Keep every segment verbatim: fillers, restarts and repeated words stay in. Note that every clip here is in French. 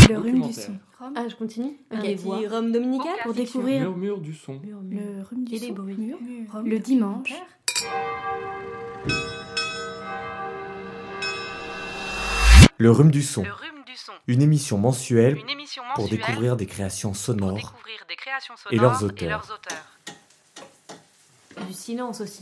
Le rhume du son. Ah, je continue. Un Okay. petit rhum dominical pour découvrir Murmure du son. Le rhume du Et les son. bruits. Murmure. Le dimanche. Le rhume du son. Le rhume du son. Une émission mensuelle, Une émission pour mensuelle découvrir des créations pour sonores découvrir des créations sonores et leurs auteurs. Et leurs auteurs. du silence aussi.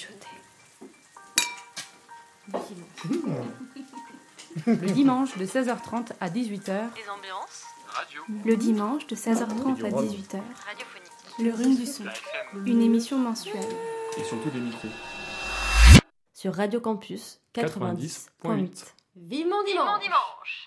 Du silence. Le dimanche de seize heures trente à dix-huit heures. Des ambiances Radio. Le dimanche de seize heures trente à dix-huit heures. radiophoniques. Le rhume du son. Une émission mensuelle. Et surtout des micros. Sur Radio Campus quatre-vingt-dix point huit. Vivement Vivement dimanche. dimanche.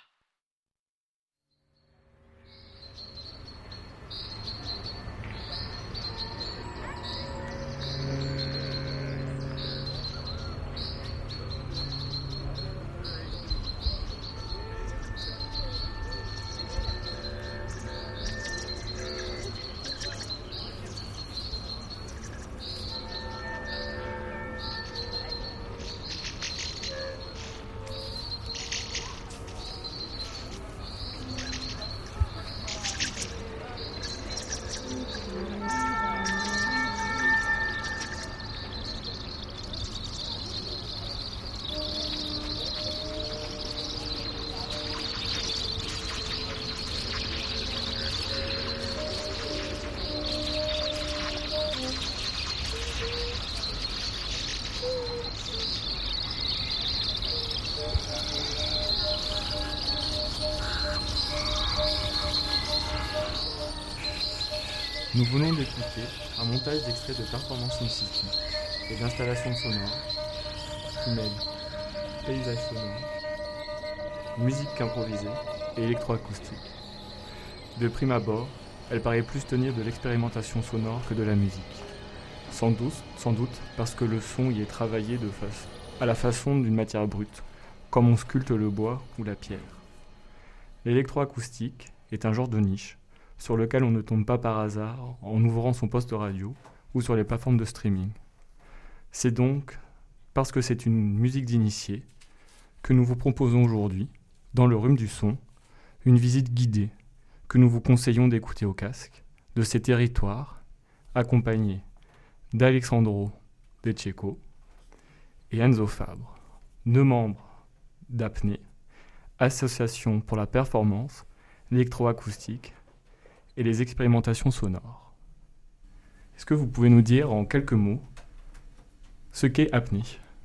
Nous venons d'écouter un montage d'extraits de performances in situ et d'installations sonores, humaines, paysages sonores, musique improvisée et électroacoustique. De prime abord, elle paraît plus tenir de l'expérimentation sonore que de la musique. Sans doute, sans doute parce que le son y est travaillé de face, à la façon d'une matière brute, comme on sculpte le bois ou la pierre. L'électroacoustique est un genre de niche sur lequel on ne tombe pas par hasard en ouvrant son poste radio ou sur les plateformes de streaming. C'est donc parce que c'est une musique d'initié que nous vous proposons aujourd'hui, dans le rhume du son, une visite guidée que nous vous conseillons d'écouter au casque de ces territoires, accompagnés d'Alexandro De Cecco et Enzo Fabre, deux membres d'Apnée, Association pour la performance, l'électroacoustique et les expérimentations sonores. Est-ce que vous pouvez nous dire en quelques mots ce qu'est Apnée ?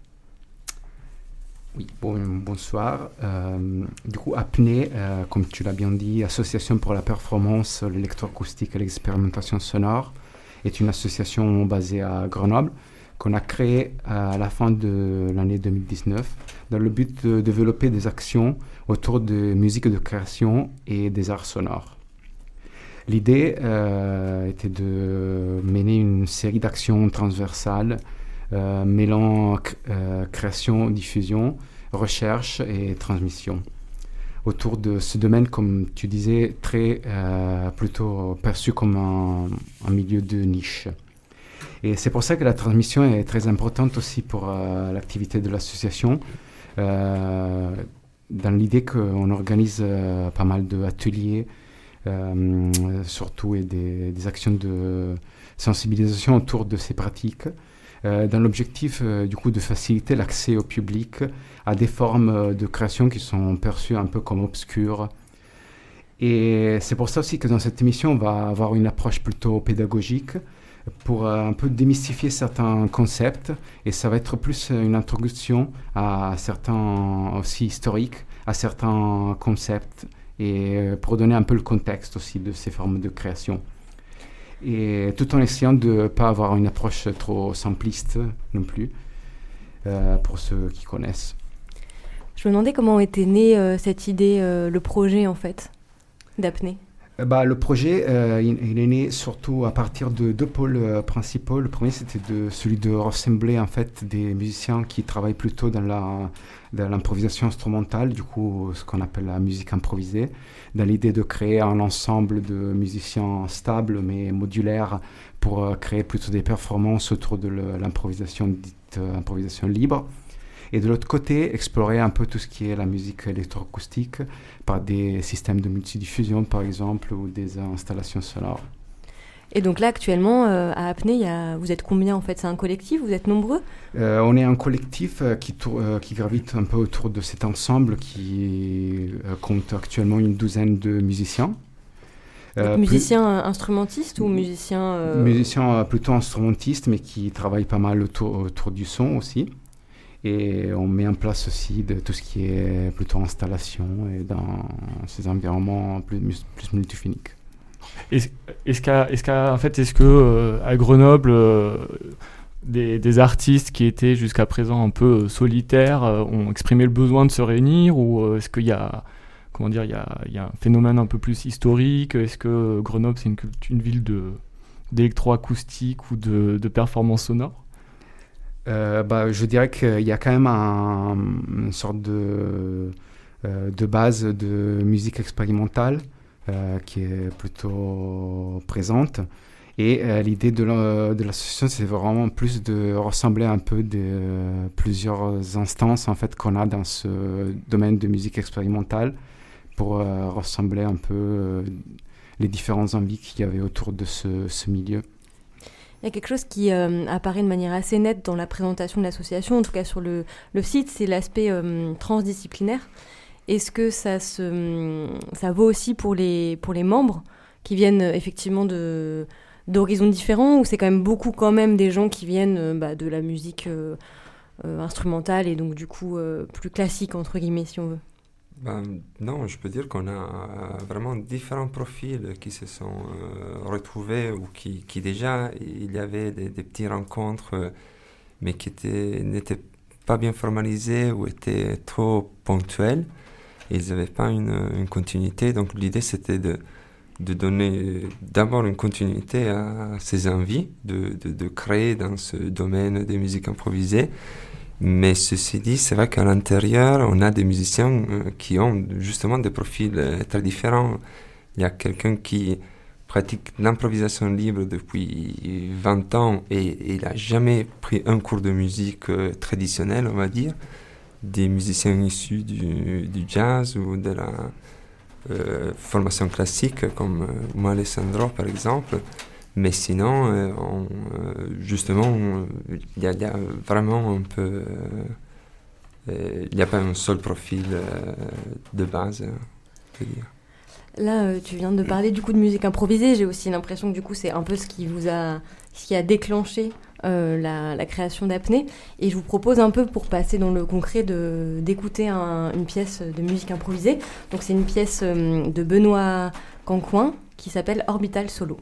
Oui, bon, bonsoir. Euh, du coup, Apnée, euh, comme tu l'as bien dit, Association pour la performance, l'électroacoustique et l'expérimentation sonore, est une association basée à Grenoble qu'on a créée à la fin de l'année deux mille dix-neuf dans le but de développer des actions autour de musique de création et des arts sonores. L'idée euh, était de mener une série d'actions transversales euh, mêlant euh, création, diffusion, recherche et transmission. Autour de ce domaine, comme tu disais, très euh, plutôt perçu comme un, un milieu de niche. Et c'est pour ça que la transmission est très importante aussi pour euh, l'activité de l'association, euh, dans l'idée qu'on organise euh, pas mal d'ateliers, Euh, surtout et des, des actions de sensibilisation autour de ces pratiques, euh, dans l'objectif euh, du coup de faciliter l'accès au public à des formes de création qui sont perçues un peu comme obscures. Et c'est pour ça aussi que dans cette émission on va avoir une approche plutôt pédagogique pour euh, un peu démystifier certains concepts, et ça va être plus une introduction à certains aussi historiques, à certains concepts, et pour donner un peu le contexte aussi de ces formes de création. Et tout en essayant de ne pas avoir une approche trop simpliste non plus, euh, pour ceux qui connaissent. Je me demandais comment était née euh, cette idée, euh, le projet en fait, d'Apnée. Euh, bah, le projet, euh, il, il est né surtout à partir de deux pôles euh, principaux. Le premier, c'était de, celui de rassembler en fait des musiciens qui travaillent plutôt dans la dans l'improvisation instrumentale, du coup ce qu'on appelle la musique improvisée, dans l'idée de créer un ensemble de musiciens stables mais modulaires pour euh, créer plutôt des performances autour de le, l'improvisation dite euh, improvisation libre. Et de l'autre côté, explorer un peu tout ce qui est la musique électroacoustique par des systèmes de multidiffusion, par exemple, ou des installations sonores. Et donc là, actuellement, euh, à Apnée, il y a... vous êtes combien en fait? C'est un collectif? Vous êtes nombreux? euh, On est un collectif euh, qui, tour- euh, qui gravite un peu autour de cet ensemble qui euh, compte actuellement une douzaine de musiciens. Euh, musiciens plus... instrumentistes ou musiciens... Euh... Musiciens euh, plutôt instrumentistes, mais qui travaillent pas mal autour, autour du son aussi. Et on met en place aussi de tout ce qui est plutôt installation et dans ces environnements plus, plus multiphoniques. Est-ce, est-ce qu'à, est-ce qu'à, en fait, est-ce que euh, à Grenoble, euh, des, des artistes qui étaient jusqu'à présent un peu euh, solitaires euh, ont exprimé le besoin de se réunir, ou euh, est-ce qu'il y a, comment dire, il y a, il y a un phénomène un peu plus historique? Est-ce que Grenoble c'est une, une ville de, d'électroacoustique ou de, de performance sonore? euh, bah, Je dirais qu'il y a quand même un, une sorte de, euh, de base de musique expérimentale. Euh, qui est plutôt présente. Et euh, l'idée de, la, de l'association, c'est vraiment plus de ressembler un peu de euh, plusieurs instances en fait, qu'on a dans ce domaine de musique expérimentale pour euh, ressembler un peu euh, les différentes envies qu'il y avait autour de ce, ce milieu. Il y a quelque chose qui euh, apparaît de manière assez nette dans la présentation de l'association, en tout cas sur le, le site, c'est l'aspect euh, transdisciplinaire. Est-ce que ça, se, ça vaut aussi pour les, pour les membres qui viennent effectivement de, d'horizons différents, ou c'est quand même beaucoup quand même des gens qui viennent bah, de la musique euh, euh, instrumentale et donc du coup euh, plus classique entre guillemets si on veut? Ben, non, je peux dire qu'on a vraiment différents profils qui se sont euh, retrouvés ou qui, qui déjà, il y avait des, des petites rencontres euh, mais qui étaient, n'étaient pas bien formalisées ou étaient trop ponctuelles. Ils n'avaient pas une, une continuité, donc l'idée c'était de, de donner d'abord une continuité à ces envies, de, de, de créer dans ce domaine des musiques improvisées. Mais ceci dit, c'est vrai qu'à l'intérieur, on a des musiciens euh, qui ont justement des profils euh, très différents. Il y a quelqu'un qui pratique l'improvisation libre depuis vingt ans et il n'a jamais pris un cours de musique euh, traditionnelle, on va dire. Des musiciens issus du, du jazz ou de la euh, formation classique comme euh, moi Alessandro par exemple, mais sinon euh, on, euh, justement il y, y a vraiment un peu il n'y a pas un seul profil euh, de base, je veux dire. Là, euh, tu viens de parler du coup de musique improvisée. J'ai aussi l'impression que du coup, c'est un peu ce qui vous a, ce qui a déclenché euh, la, la création d'Apnée. Et je vous propose un peu, pour passer dans le concret, de, d'écouter un, une pièce de musique improvisée. Donc, c'est une pièce euh, de Benoît Cancoin qui s'appelle Orbital Solo.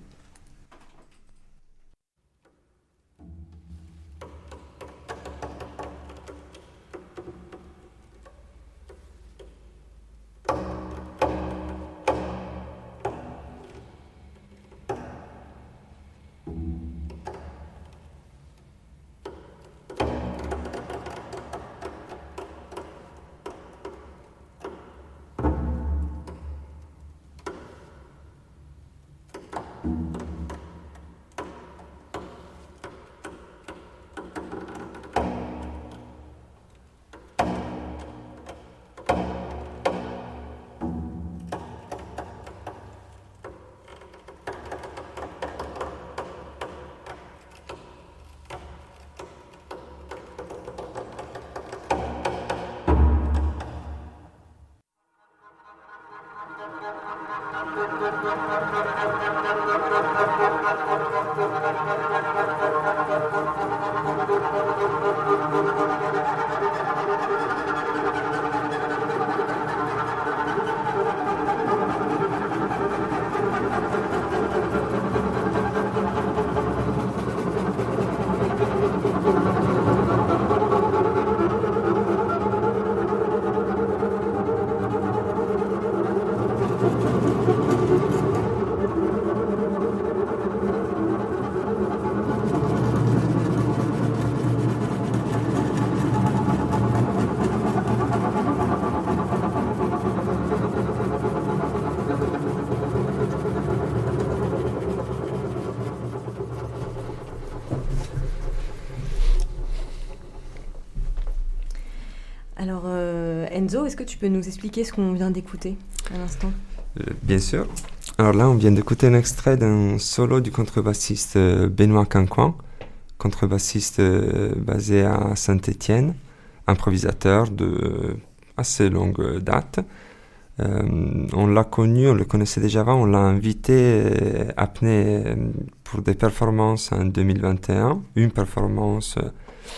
Enzo, est-ce que tu peux nous expliquer ce qu'on vient d'écouter à l'instant ? Euh, bien sûr. Alors là, on vient d'écouter un extrait d'un solo du contrebassiste euh, Benoît Cancoin, contrebassiste euh, basé à Saint-Étienne, improvisateur de assez longue date. Euh, on l'a connu, on le connaissait déjà avant, on l'a invité euh, à Pney euh, pour des performances en deux mille vingt et un, une performance euh,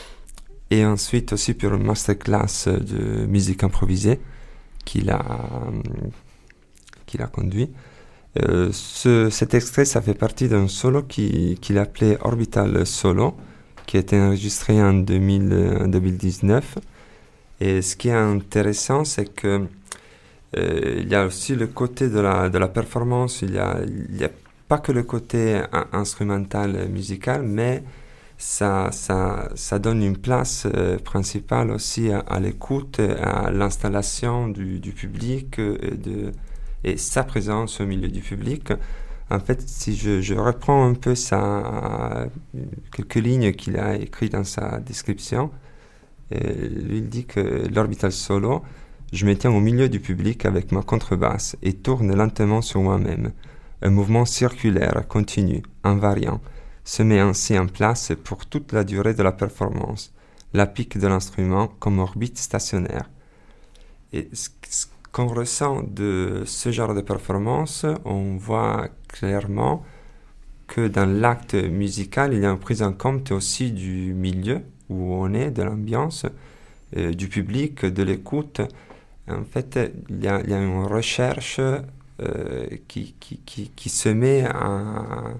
et ensuite aussi pour une masterclass de musique improvisée qu'il a, euh, qu'il a conduit. Euh, ce, cet extrait, ça fait partie d'un solo qui, qu'il appelait Orbital Solo, qui a été enregistré en deux mille, euh, deux mille dix-neuf. Et ce qui est intéressant, c'est que euh, il y a aussi le côté de la, de la performance, il y a, il y a pas que le côté in- instrumental musical, mais ça, ça, ça donne une place euh, principale aussi à, à l'écoute, à l'installation du, du public euh, et, de, et sa présence au milieu du public. En fait, si je, je reprends un peu sa, quelques lignes qu'il a écrites dans sa description, et lui, il dit que l'orbital solo, je me tiens au milieu du public avec ma contrebasse et tourne lentement sur moi-même. Un mouvement circulaire, continu, invariant, se met ainsi en place pour toute la durée de la performance, la pique de l'instrument comme orbite stationnaire. Et ce, ce qu'on ressent de ce genre de performance, on voit clairement que dans l'acte musical, il y a une prise en compte aussi du milieu où on est, de l'ambiance, euh, du public, de l'écoute. En fait, il y a, il y a une recherche euh, qui, qui, qui, qui se met à,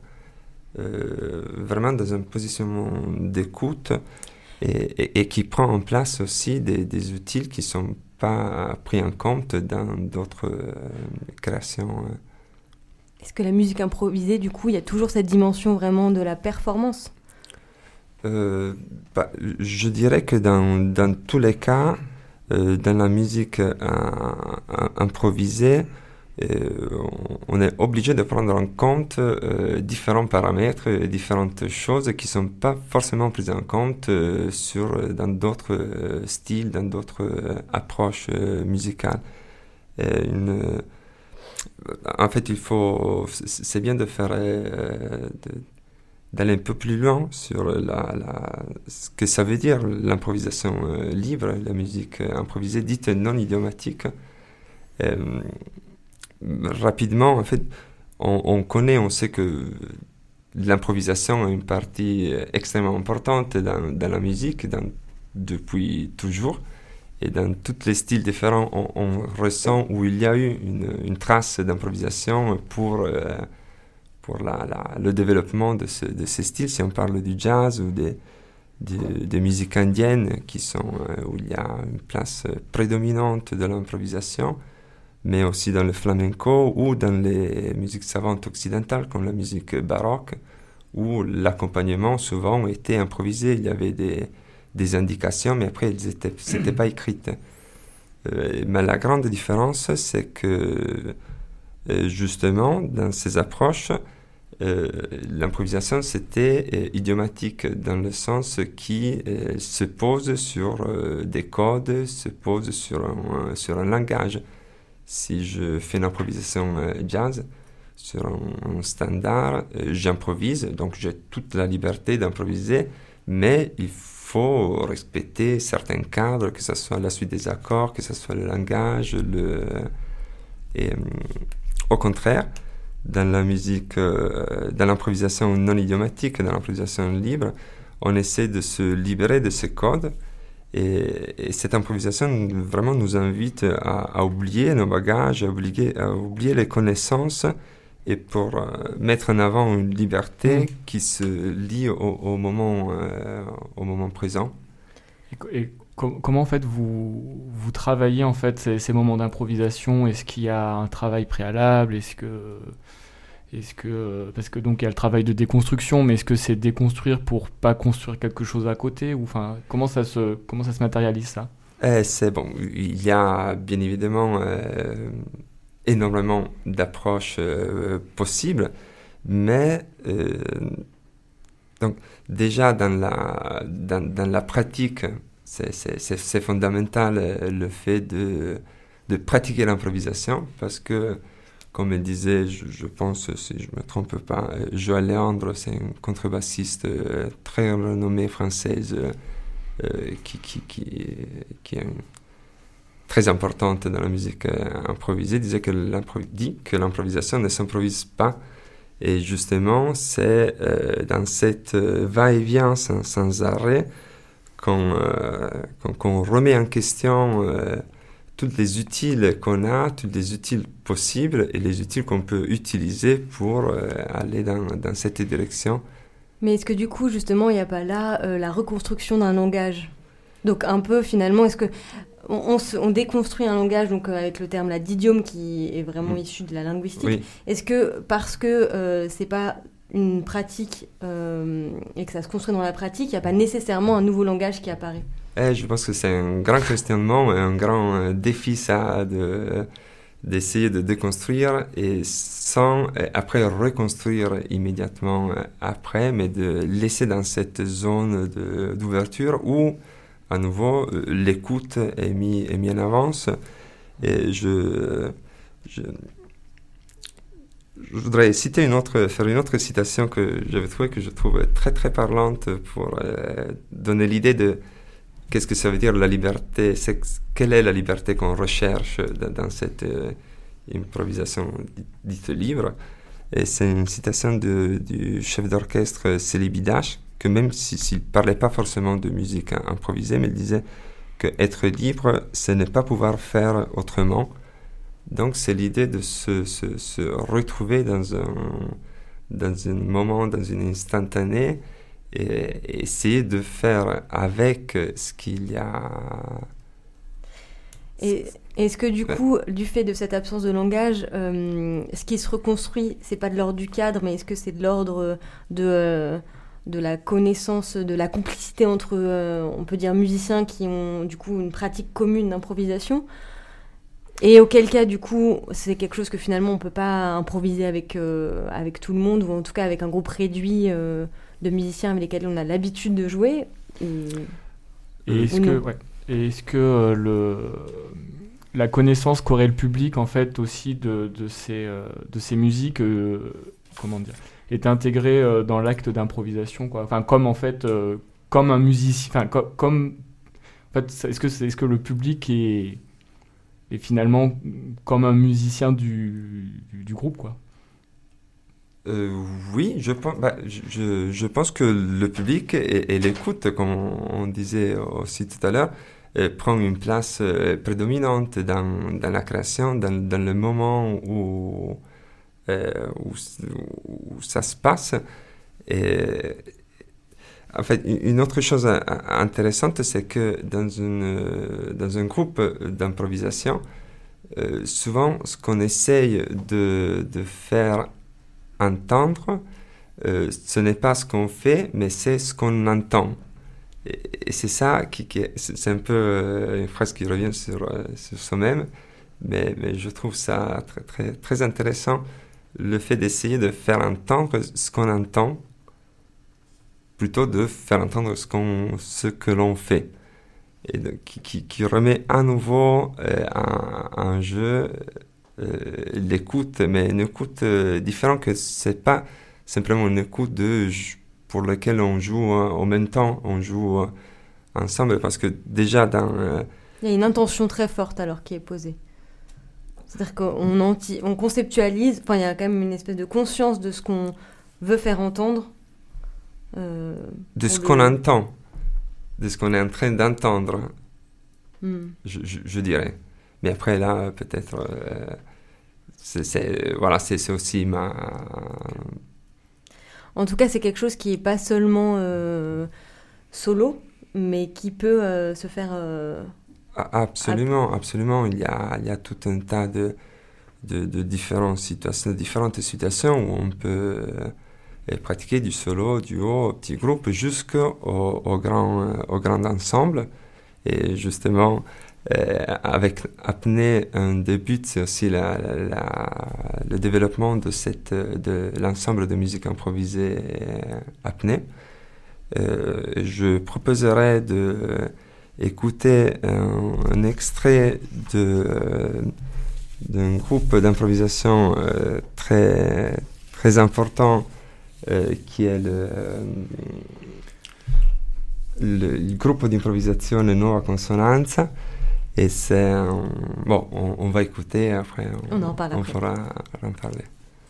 euh, vraiment dans un positionnement d'écoute et, et, et qui prend en place aussi des, des outils qui ne sont pas pris en compte dans d'autres euh, créations. Est-ce que la musique improvisée, du coup, il y a toujours cette dimension vraiment de la performance ? Euh, bah, je dirais que dans, dans tous les cas, euh, dans la musique euh, euh, improvisée, euh, on est obligé de prendre en compte euh, différents paramètres, et différentes choses qui ne sont pas forcément prises en compte euh, sur, dans d'autres euh, styles, dans d'autres euh, approches euh, musicales. Et une, en fait, il faut, c'est bien de faire... Euh, de, d'aller un peu plus loin sur la, la, ce que ça veut dire l'improvisation euh, libre, la musique euh, improvisée dite non idiomatique. Euh, rapidement, en fait, on, on connaît, on sait que l'improvisation est une partie extrêmement importante dans, dans la musique dans, depuis toujours. Et dans tous les styles différents, on, on ressent où il y a eu une, une trace d'improvisation pour... Euh, pour la, la, le développement de, ce, de ces styles, si on parle du jazz ou des, des, des musiques indiennes qui sont, euh, où il y a une place prédominante de l'improvisation, mais aussi dans le flamenco ou dans les musiques savantes occidentales comme la musique baroque, où l'accompagnement souvent était improvisé. Il y avait des, des indications, mais après, elles n'étaient c'était pas écrites. Euh, mais la grande différence, c'est que euh, justement, dans ces approches, euh, l'improvisation, c'était euh, idiomatique dans le sens qui euh, se pose sur euh, des codes, se pose sur un, sur un langage. Si je fais une improvisation euh, jazz sur un, un standard, euh, j'improvise, donc j'ai toute la liberté d'improviser, mais il faut respecter certains cadres, que ce soit la suite des accords, que ce soit le langage, le... Et, euh, au contraire, dans la musique, euh, dans l'improvisation non idiomatique, dans l'improvisation libre, on essaie de se libérer de ces codes et, et cette improvisation vraiment nous invite à, à oublier nos bagages, à oublier, à oublier les connaissances et pour euh, mettre en avant une liberté mmh. qui se lie au, au, moment, euh, au moment présent. Et, et com- comment en fait vous, vous travaillez en fait ces, ces moments d'improvisation ? Est-ce qu'il y a un travail préalable ? Est-ce que, est-ce que parce que donc il y a le travail de déconstruction, mais est-ce que c'est déconstruire pour pas construire quelque chose à côté ou enfin comment ça se comment ça se matérialise ça ? Eh, c'est bon. Il y a bien évidemment euh, énormément d'approches euh, possibles, mais euh, donc déjà dans la dans, dans la pratique, c'est, c'est, c'est, c'est fondamental euh, le fait de, de pratiquer l'improvisation parce que, comme elle disait, je, je pense, si je ne me trompe pas, euh, Joël Léandre, c'est une contrebassiste euh, très renommée française euh, qui, qui, qui, qui est une, très importante dans la musique euh, improvisée, disait que dit que l'improvisation ne s'improvise pas. Et justement, c'est euh, dans cette euh, va-et-vient sans, sans arrêt qu'on, euh, qu'on, qu'on remet en question euh, tous les outils qu'on a, tous les outils possibles et les outils qu'on peut utiliser pour euh, aller dans, dans cette direction. Mais est-ce que du coup, justement, il n'y a pas là euh, la reconstruction d'un langage ? Donc un peu, finalement, est-ce que on, on, se, on déconstruit un langage donc, euh, avec le terme là, d'idiome qui est vraiment mmh. issu de la linguistique. Oui. Est-ce que parce que euh, ce n'est pas une pratique euh, et que ça se construit dans la pratique, il n'y a pas nécessairement un nouveau langage qui apparaît ? Eh, je pense que c'est un grand questionnement, un grand euh, défi ça, de, d'essayer de déconstruire et sans euh, après reconstruire immédiatement euh, après, mais de laisser dans cette zone de, d'ouverture où à nouveau, euh, l'écoute est mise est mis en avance. Et je, je, je voudrais citer une autre, faire une autre citation que j'avais trouvée, que je trouve très très parlante pour euh, donner l'idée de qu'est-ce que ça veut dire la liberté, c'est, quelle est la liberté qu'on recherche dans, dans cette euh, improvisation dite libre. Et c'est une citation de, du chef d'orchestre Célibidache, que même s'il ne parlait pas forcément de musique hein, improvisée, mais il disait qu'être libre, ce n'est pas pouvoir faire autrement. Donc c'est l'idée de se, se, se retrouver dans un, dans un moment, dans une instantanée, et, et essayer de faire avec ce qu'il y a. Et est-ce que du coup, du fait de cette absence de langage, euh, ce qui se reconstruit, c'est pas de l'ordre du cadre, mais est-ce que c'est de l'ordre de... Euh, de la connaissance, de la complicité entre, euh, on peut dire, musiciens qui ont du coup une pratique commune d'improvisation, et auquel cas du coup c'est quelque chose que finalement on peut pas improviser avec, euh, avec tout le monde, ou en tout cas avec un groupe réduit euh, de musiciens avec lesquels on a l'habitude de jouer. Et, et est-ce que, ouais, et est-ce que euh, le, la connaissance qu'aurait le public en fait aussi de, de, ces, euh, de ces musiques, euh, comment dire, est intégré euh, dans l'acte d'improvisation, quoi. Enfin, comme en fait, euh, comme un musicien, enfin, co- comme, en fait, est-ce que c'est, est-ce que le public est, est finalement comme un musicien du, du, du groupe, quoi. Euh, oui, je pense, bah, je, je pense que le public et, et l'écoute, comme on, on disait aussi tout à l'heure, euh, prend une place euh, prédominante dans, dans la création, dans, dans le moment où Euh, où, où ça se passe. Et, en fait, une autre chose intéressante, c'est que dans, une, dans un groupe d'improvisation, euh, souvent, ce qu'on essaye de, de faire entendre, euh, ce n'est pas ce qu'on fait, mais c'est ce qu'on entend. Et, et c'est ça qui, qui est, c'est un peu euh, une phrase qui revient sur, euh, sur soi-même, mais, mais je trouve ça très, très, très intéressant. Le fait d'essayer de faire entendre ce qu'on entend plutôt de faire entendre ce, qu'on, ce que l'on fait. Et de, qui, qui, qui remet à nouveau euh, en, en jeu euh, l'écoute, mais une écoute euh, différente, que ce n'est pas simplement une écoute de, pour laquelle on joue euh, en même temps, on joue euh, ensemble, parce que déjà dans... Euh, Il y a une intention très forte alors qui est posée. C'est-à-dire qu'on anti, on conceptualise, enfin il y a quand même une espèce de conscience de ce qu'on veut faire entendre. Euh, de ce le... qu'on entend, de ce qu'on est en train d'entendre, mm. je, je, je dirais. Mais après là, peut-être, euh, c'est, c'est, voilà, c'est, c'est aussi ma... En tout cas, c'est quelque chose qui n'est pas seulement euh, solo, mais qui peut euh, se faire... Euh, Absolument, absolument. Il y a, il y a tout un tas de, de, de différentes situations, différentes situations où on peut euh, pratiquer du solo, duo, petit groupe, jusqu'au au grand, euh, au grand ensemble. Et justement, euh, avec apnée, un début, c'est aussi la, la, la, le développement de, cette, de l'ensemble de musique improvisée apnée. Euh, je proposerais de... écouter un, un extrait de, euh, d'un groupe d'improvisation euh, très, très important euh, qui est le, le, il gruppo di improvisazione Nuova Consonanza. Et c'est un... Bon, on, on va écouter, après on, on en parle on après. fera en parler.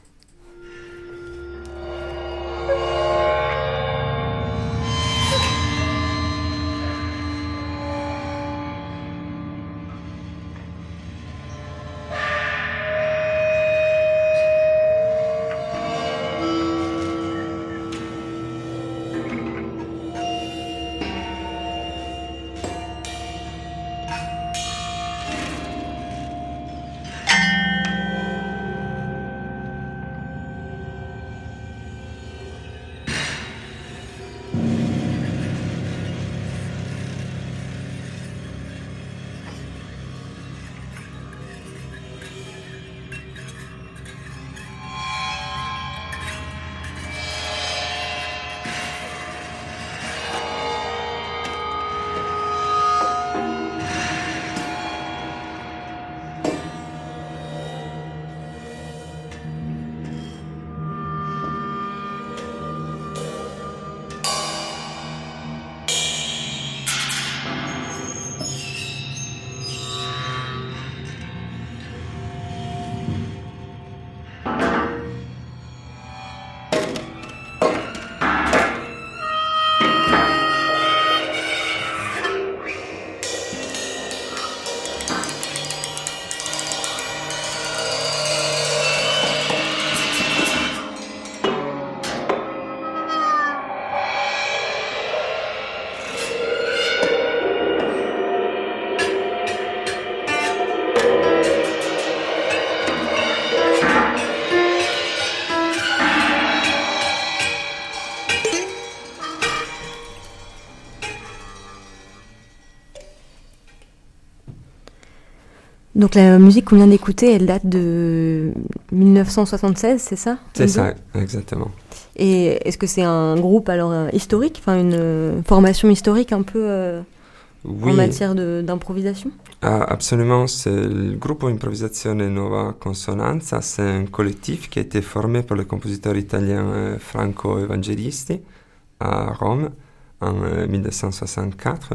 Donc la musique qu'on vient d'écouter, elle date de dix-neuf cent soixante-seize, c'est ça? C'est ça, exactement. Et est-ce que c'est un groupe alors euh, historique, enfin une euh, formation historique un peu euh, oui. en matière de, d'improvisation? Ah, absolument, c'est le Gruppo Improvisazione Nuova Consonanza, c'est un collectif qui a été formé par le compositeur italien euh, Franco Evangelisti à Rome en euh, dix-neuf cent soixante-quatre.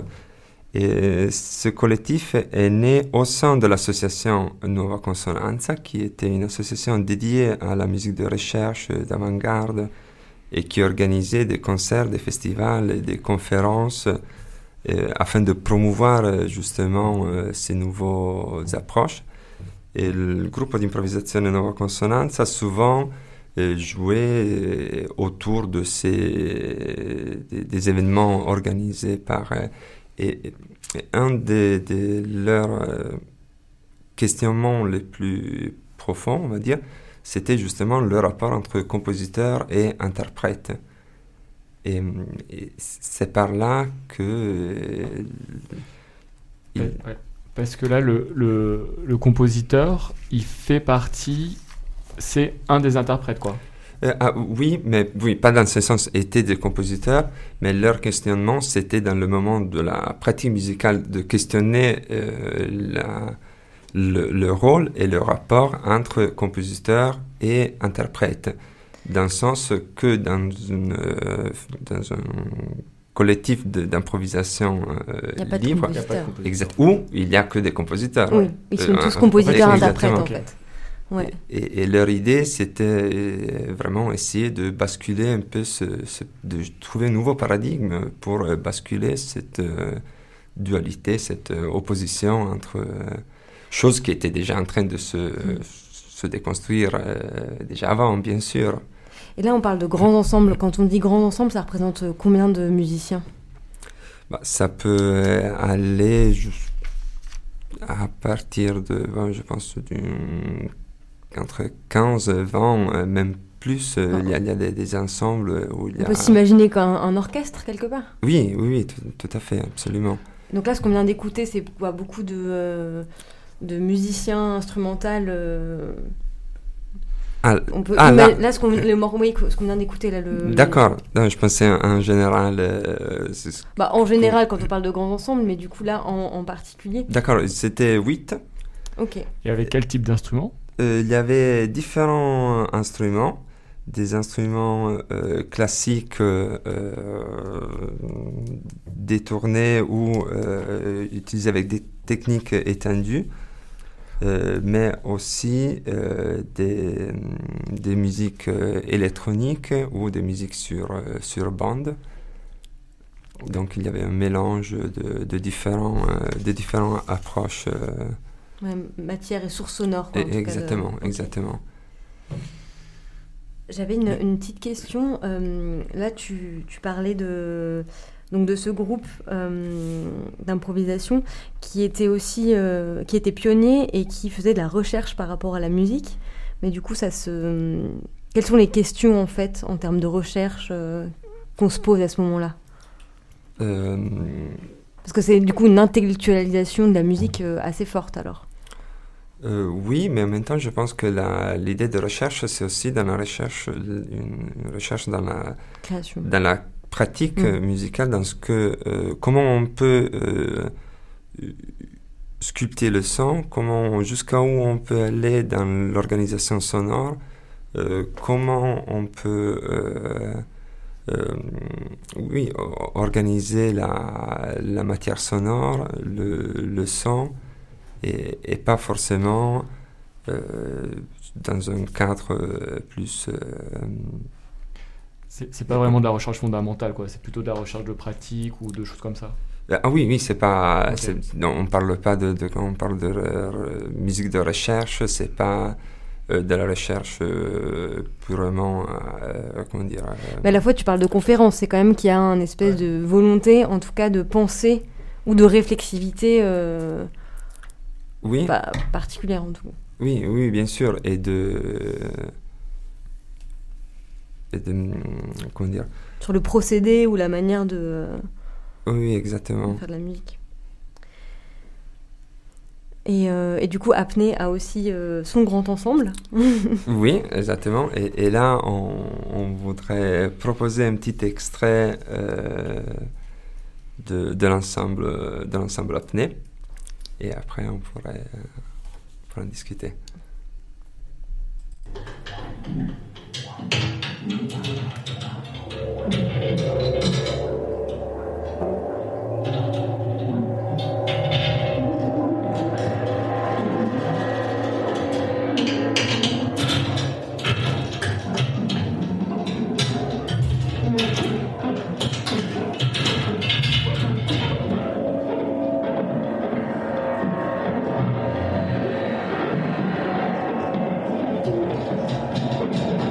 Et ce collectif est né au sein de l'association Nuova Consonanza, qui était une association dédiée à la musique de recherche d'avant-garde et qui organisait des concerts, des festivals et des conférences euh, afin de promouvoir euh, justement euh, ces nouvelles approches. Et le groupe d'improvisazione Nuova Consonanza souvent euh, jouait euh, autour de ces des, des événements organisés par euh, Et, et un de, de leurs euh, questionnements les plus profonds, on va dire, c'était justement le rapport entre compositeur et interprète. Et, et c'est par là que... Euh, il... ouais, ouais. Parce que là, le, le, le compositeur, il fait partie... C'est un des interprètes, quoi. Euh, ah, oui, mais oui, pas dans ce sens, étaient des compositeurs, mais leur questionnement, c'était dans le moment de la pratique musicale, de questionner euh, la, le, le rôle et le rapport entre compositeur et interprète, dans le sens que dans, une, euh, dans un collectif de, d'improvisation euh, libre, exact, où il n'y a que des compositeurs. Oui, ils sont euh, tous compositeurs-interprètes en fait. Ouais. Et, et leur idée, c'était vraiment essayer de basculer un peu, ce, ce, de trouver un nouveau paradigme pour euh, basculer cette euh, dualité, cette euh, opposition entre euh, choses qui étaient déjà en train de se, mm. se déconstruire euh, déjà avant, bien sûr. Et là, on parle de grands ensembles. Quand on dit grands ensembles, ça représente combien de musiciens? Bah, ça peut aller juste à partir de, je pense, d'une... entre quinze, vingt, même plus, euh, il y a, il y a des, des ensembles où il y a... On peut s'imaginer qu'un un orchestre, quelque part? Oui, oui, oui, tout, tout à fait, absolument. Donc là, ce qu'on vient d'écouter, c'est quoi, beaucoup de, euh, de musiciens instrumentaux euh... Ah, On peut, ah, là, là. là, ce qu'on le mor- oui, ce qu'on vient d'écouter là, le. D'accord. Non, je pensais en, en général. euh, c'est- Bah, en général, quand on parle de grands ensembles, mais du coup là, en, en particulier. D'accord, c'était huit. Ok. Et avec quel type d'instrument? Euh, il y avait différents instruments, des instruments euh, classiques euh, euh, détournés ou euh, utilisés avec des techniques étendues, euh, mais aussi euh, des, des musiques euh, électroniques ou des musiques sur, euh, sur bande. Donc il y avait un mélange de, de, différents, euh, de différentes approches. Euh, Ouais, matière et source sonore. Quoi, en tout cas, exactement, de- ok. exactement. J'avais une, une petite question. Euh, là, tu, tu parlais de, donc de ce groupe euh, d'improvisation qui était aussi euh, qui était pionnier et qui faisait de la recherche par rapport à la musique. Mais du coup, ça se... quelles sont les questions en fait en termes de recherche euh, qu'on se pose à ce moment-là? Euh, Parce que c'est du coup une intellectualisation de la musique euh, assez forte alors. Euh, oui, mais en même temps, je pense que la, l'idée de recherche, c'est aussi dans la recherche, une, une recherche dans la, Création. dans la pratique Mm. euh, musicale, dans ce que, euh, comment on peut euh, sculpter le son, comment, jusqu'à où on peut aller dans l'organisation sonore, euh, comment on peut, euh, euh, oui, o- organiser la, la matière sonore, le, le son. Et, et pas forcément euh, dans un cadre euh, plus... Euh, C'est, c'est pas vraiment de la recherche fondamentale, quoi. C'est plutôt de la recherche de pratique ou de choses comme ça. ah oui, oui, c'est pas... Ok. c'est- non, on parle pas de... de quand on parle de euh, musique de recherche, c'est pas euh, de la recherche euh, purement... Euh, comment dire... euh, Mais à la fois, tu parles de conférence, c'est quand même qu'il y a un espèce de volonté, en tout cas, de pensée ou de réflexivité euh, oui, pas particulière en tout. oui, oui, bien sûr. Et de... Et de... Comment dire... Sur le procédé ou la manière de, euh, Oui, de exactement. faire de la musique. Et, euh, et du coup, Apnée a aussi euh, son grand ensemble. Oui, exactement. Et, et là, on, on voudrait proposer un petit extrait euh, de, de l'ensemble de l'ensemble Apnée. Et après, on pourrait, euh, on pourrait en discuter. Thank you.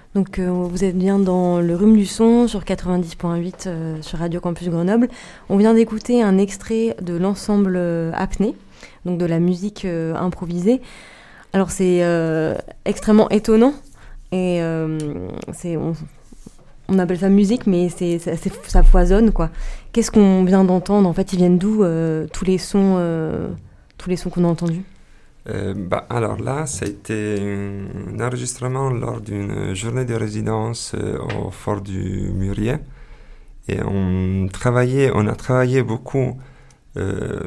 Donc euh, vous êtes bien dans le Rhume du Son sur quatre-vingt-dix point huit euh, sur Radio Campus Grenoble. On vient d'écouter un extrait de l'ensemble euh, Apnée, donc de la musique euh, improvisée. Alors c'est euh, extrêmement étonnant et euh, c'est, on, on appelle ça musique, mais c'est, c'est, c'est, ça foisonne, quoi. Qu'est-ce qu'on vient d'entendre? En fait, ils viennent d'où euh, tous les sons, euh, tous les sons qu'on a entendus? Euh, bah, alors là, ça a été un enregistrement lors d'une journée de résidence euh, au Fort du Murier. Et on, travaillait, on a travaillé beaucoup euh,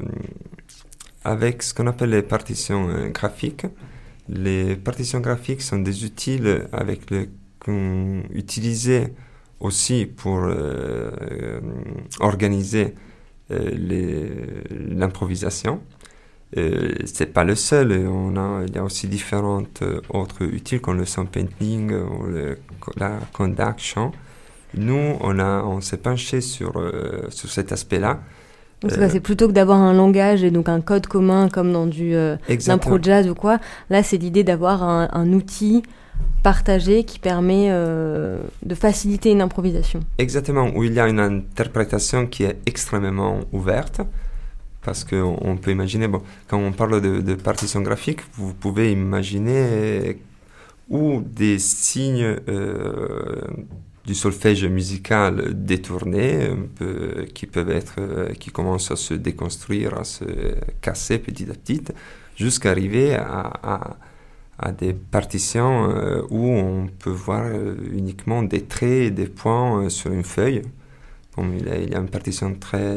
avec ce qu'on appelle les partitions euh, graphiques. Les partitions graphiques sont des outils avec le, qu'on utilisait aussi pour euh, euh, organiser euh, les, l'improvisation. Euh, c'est pas le seul, on a, il y a aussi différentes euh, autres outils comme le sound painting ou le, la conduction. Nous, on, a, on s'est penché sur, euh, sur cet aspect-là. Donc euh, c'est plutôt que d'avoir un langage et donc un code commun comme dans du euh, l'impro jazz ou quoi. Là, c'est l'idée d'avoir un, un outil partagé qui permet euh, de faciliter une improvisation. Exactement, où il y a une interprétation qui est extrêmement ouverte. Parce qu'on on peut imaginer, bon, quand on parle de, de partition graphique, vous pouvez imaginer ou des signes euh, du solfège musical détournés, un peu, qui peuvent être, euh, qui commencent à se déconstruire, à se casser petit à petit, jusqu'à arriver à, à, à des partitions euh, où on peut voir euh, uniquement des traits et des points euh, sur une feuille. Bon, il, y a, il y a une partition très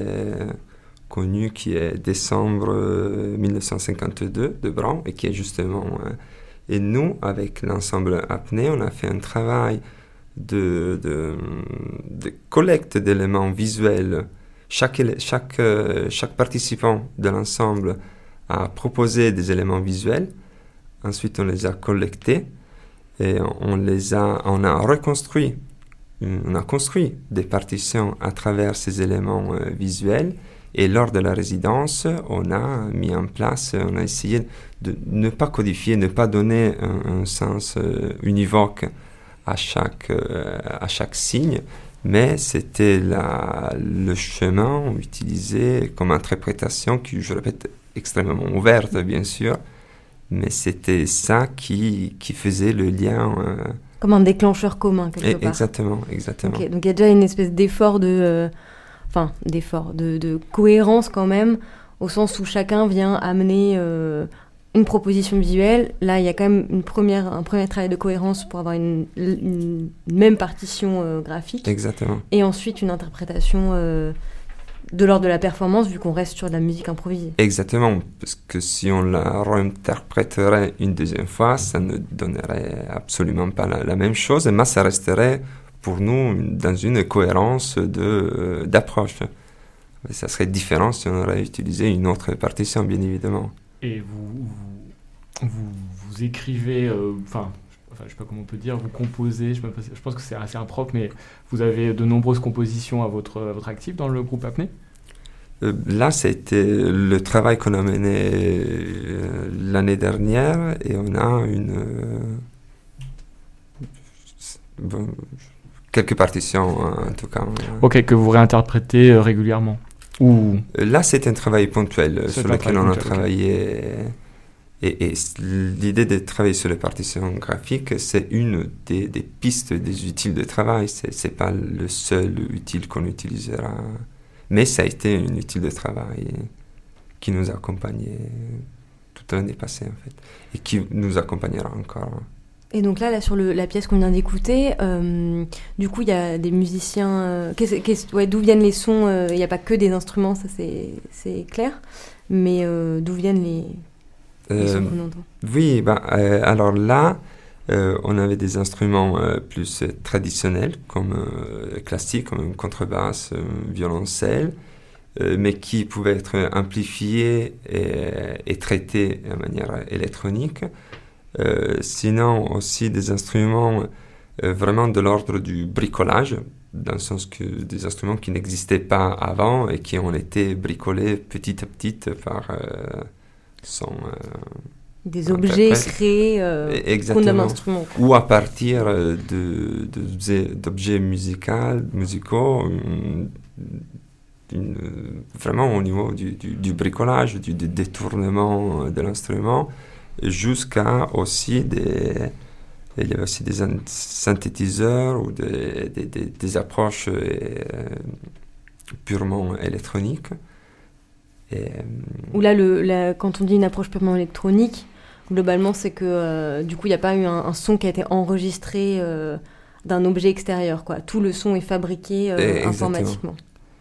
connu qui est décembre euh, mille neuf cent cinquante-deux de Brahms et qui est justement euh, et nous avec l'ensemble Apnée on a fait un travail de, de, de collecte d'éléments visuels. Chaque, chaque, euh, chaque participant de l'ensemble a proposé des éléments visuels, ensuite on les a collectés et on les a on a reconstruit on a construit des partitions à travers ces éléments euh, visuels. Et lors de la résidence, on a mis en place, on a essayé de ne pas codifier, ne pas donner un, un sens euh, univoque à chaque, euh, à chaque signe, mais c'était la, le chemin utilisé comme interprétation qui, je répète, extrêmement ouverte, bien sûr, mais c'était ça qui, qui faisait le lien. Euh, comme un déclencheur commun, quelque et, part. Exactement, exactement. Okay, donc il y a déjà une espèce d'effort de... Euh... Enfin, d'effort, de, de cohérence quand même, au sens où chacun vient amener euh, une proposition visuelle. Là, il y a quand même une première, un premier travail de cohérence pour avoir une, une, une même partition euh, graphique. Exactement. Et ensuite une interprétation euh, de l'ordre de la performance, vu qu'on reste sur de la musique improvisée. Exactement, parce que si on la réinterpréterait une deuxième fois, ça ne donnerait absolument pas la, la même chose, mais ça resterait pour nous dans une cohérence de, euh, d'approche. Ça serait différent si on aurait utilisé une autre partition, bien évidemment. Et vous, vous, vous, vous écrivez, enfin, euh, enfin, je sais pas comment on peut dire, vous composez, je, je pense que c'est assez impropre, mais vous avez de nombreuses compositions à votre, à votre actif dans le groupe Apnée? euh, Là, c'était le travail qu'on a mené euh, l'année dernière, et on a une... Euh, bon, quelques partitions, en tout cas. Ok, que vous réinterprétez euh, régulièrement. Ou... Là, c'est un travail ponctuel c'est sur lequel on a ponctuel, travaillé. Okay. Et, et l'idée de travailler sur les partitions graphiques, c'est une des, des pistes, des outils de travail. Ce n'est pas le seul outil qu'on utilisera. Mais ça a été un outil de travail qui nous a accompagnés toute l'année passée, en fait. Et qui nous accompagnera encore. Et donc là, là sur le, la pièce qu'on vient d'écouter, euh, du coup, il y a des musiciens... Euh, qu'est-ce, qu'est-ce, ouais, d'où viennent les sons? Il n'y a pas que des instruments, ça c'est, c'est clair. Mais euh, d'où viennent les, les euh, sons qu'on entend? Oui, bah, euh, alors là, euh, on avait des instruments euh, plus euh, traditionnels, comme euh, classiques, comme une contrebasse, un violoncelle, euh, mais qui pouvaient être amplifiés et, et traités de manière électronique. Euh, sinon aussi des instruments euh, vraiment de l'ordre du bricolage, dans le sens que des instruments qui n'existaient pas avant et qui ont été bricolés petit à petit par euh, son, euh, Des objets Après, créés euh, comme instrument. Ou à partir de, de, d'objets musicaux, musicaux une, une, vraiment au niveau du, du, du bricolage, du, du détournement de l'instrument, jusqu'à aussi des... Il y avait aussi des synthétiseurs ou des, des, des, des approches euh, purement électroniques. Et, Ou là, le, la, quand on dit une approche purement électronique, globalement, c'est que euh, du coup, il n'y a pas eu un, un son qui a été enregistré euh, d'un objet extérieur, quoi. Tout le son est fabriqué euh, informatiquement.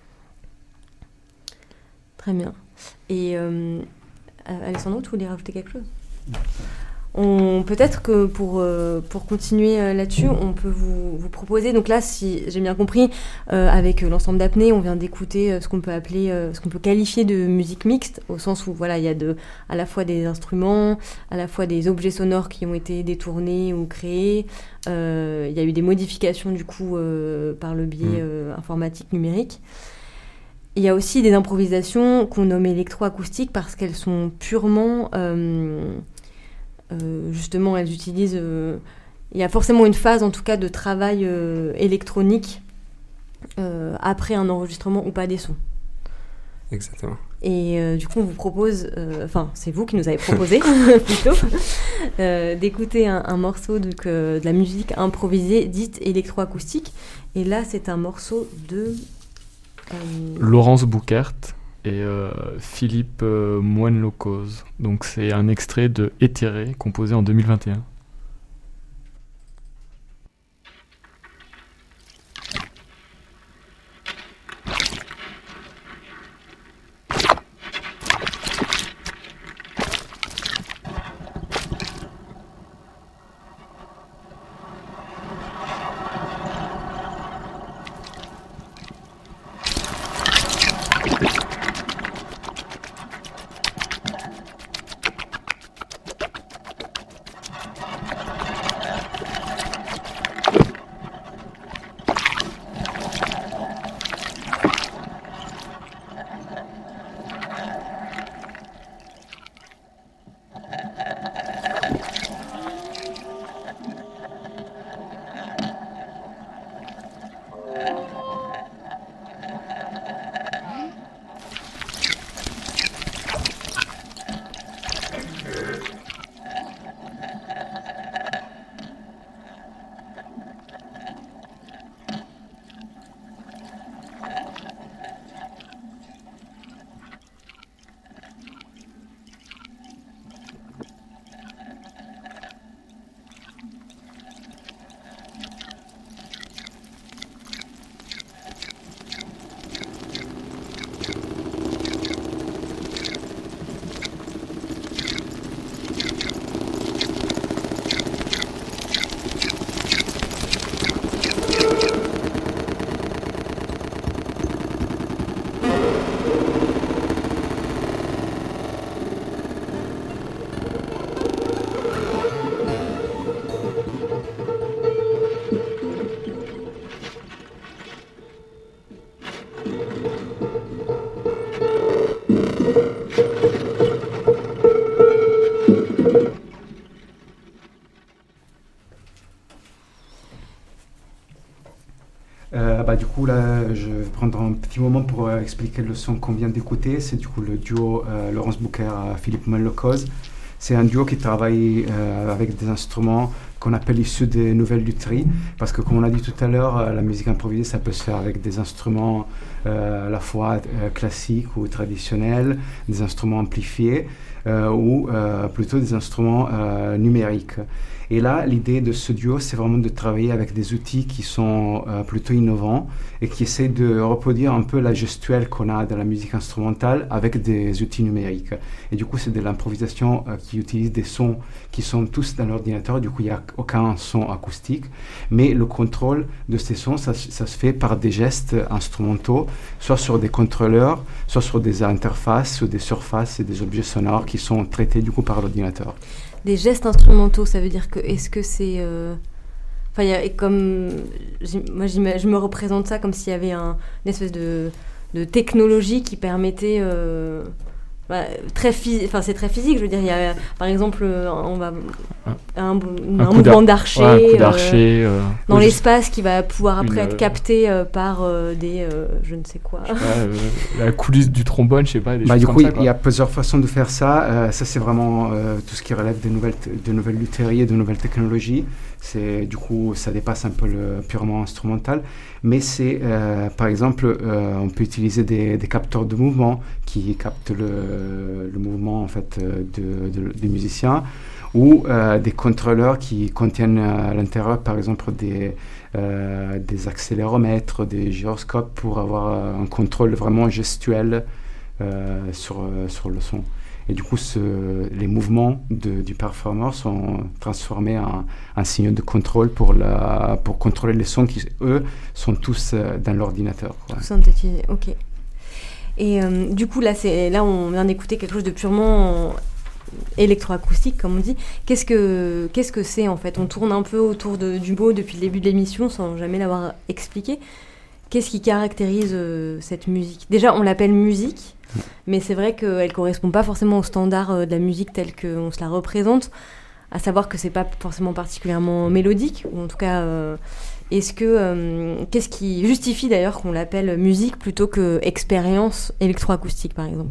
Très bien. Et euh, Alessandro, tu voulais rajouter quelque chose ? On, peut-être que pour, euh, pour continuer euh, là-dessus, on peut vous, vous proposer, donc là, si j'ai bien compris, euh, avec l'ensemble d'apnée, on vient d'écouter euh, ce qu'on peut appeler, euh, ce qu'on peut qualifier de musique mixte, au sens où voilà, il y a de, à la fois des instruments, à la fois des objets sonores qui ont été détournés ou créés, euh, il y a eu des modifications du coup euh, par le biais euh, informatique numérique. Il y a aussi des improvisations qu'on nomme électroacoustiques parce qu'elles sont purement... Euh, Euh, justement, elles utilisent... Euh, il y a forcément une phase, en tout cas, de travail euh, électronique euh, après un enregistrement ou pas des sons. Exactement. Et euh, du coup, on vous propose... Enfin, euh, c'est vous qui nous avez proposé, plutôt, euh, d'écouter un, un morceau de, que, de la musique improvisée dite électroacoustique. Et là, c'est un morceau de... Euh... Laurence Bouckert et euh, Philippe euh, Moine-Locose. Donc c'est un extrait de Éthéré, composé en deux mille vingt et un. Bah, du coup, là, je vais prendre un petit moment pour euh, expliquer le son qu'on vient d'écouter. C'est du coup le duo euh, Laurence Bouckert-Philippe Moine-Locose. C'est un duo qui travaille euh, avec des instruments qu'on appelle issus des nouvelles lutheries, parce que comme on a dit tout à l'heure, euh, la musique improvisée, ça peut se faire avec des instruments euh, à la fois euh, classiques ou traditionnels, des instruments amplifiés, euh, ou euh, plutôt des instruments euh, numériques. Et là, l'idée de ce duo, c'est vraiment de travailler avec des outils qui sont euh, plutôt innovants et qui essaient de reproduire un peu la gestuelle qu'on a dans la musique instrumentale avec des outils numériques. Et du coup, c'est de l'improvisation euh, qui utilise des sons qui sont tous dans l'ordinateur. Du coup, il n'y a aucun son acoustique. Mais le contrôle de ces sons, ça, ça se fait par des gestes instrumentaux, soit sur des contrôleurs, soit sur des interfaces ou des surfaces et des objets sonores qui sont traités du coup par l'ordinateur. Des gestes instrumentaux, ça veut dire que est-ce que c'est euh... enfin il y a comme moi je me représente ça comme s'il y avait un, une espèce de, de technologie qui permettait euh... bah, très physique, enfin c'est très physique, je veux dire, il y a par exemple euh, on va un, un, un, un mouvement d'archer, ouais, un coup d'archer euh, euh, dans juste l'espace qui va pouvoir après une, être euh, capté euh, par euh, des euh, je ne sais quoi. je sais pas, euh, la coulisse du trombone, je sais pas, des Bah, choses du comme coup, ça, il quoi. y a plusieurs façons de faire ça. Euh, ça, c'est vraiment euh, tout ce qui relève de nouvelles, t- de nouvelles lutheries et de nouvelles technologies. C'est, du coup, ça dépasse un peu le purement instrumental. Mais c'est, euh, par exemple, euh, on peut utiliser des, des capteurs de mouvement qui captent le, le mouvement en fait, de, de, du musicien, ou euh, des contrôleurs qui contiennent à l'intérieur, par exemple, des, euh, des accéléromètres, des gyroscopes pour avoir un contrôle vraiment gestuel euh, sur, euh, sur le son. Et du coup, ce, les mouvements de, du performeur sont transformés en un signe de contrôle pour, la, pour contrôler les sons qui, eux, sont tous euh, dans l'ordinateur. Tout synthétisé, ok. Et euh, du coup, là, c'est, là, on vient d'écouter quelque chose de purement électroacoustique, comme on dit. Qu'est-ce que, qu'est-ce que c'est, en fait ? On tourne un peu autour de, du mot depuis le début de l'émission, sans jamais l'avoir expliqué. Qu'est-ce qui caractérise euh, cette musique ? Déjà, on l'appelle musique, mais c'est vrai qu'elle ne correspond pas forcément au standard euh, de la musique telle qu'on se la représente, à savoir que ce n'est pas forcément particulièrement mélodique, ou en tout cas... Euh, Est-ce que, euh, qu'est-ce qui justifie d'ailleurs qu'on l'appelle musique plutôt que expérience électroacoustique, par exemple ?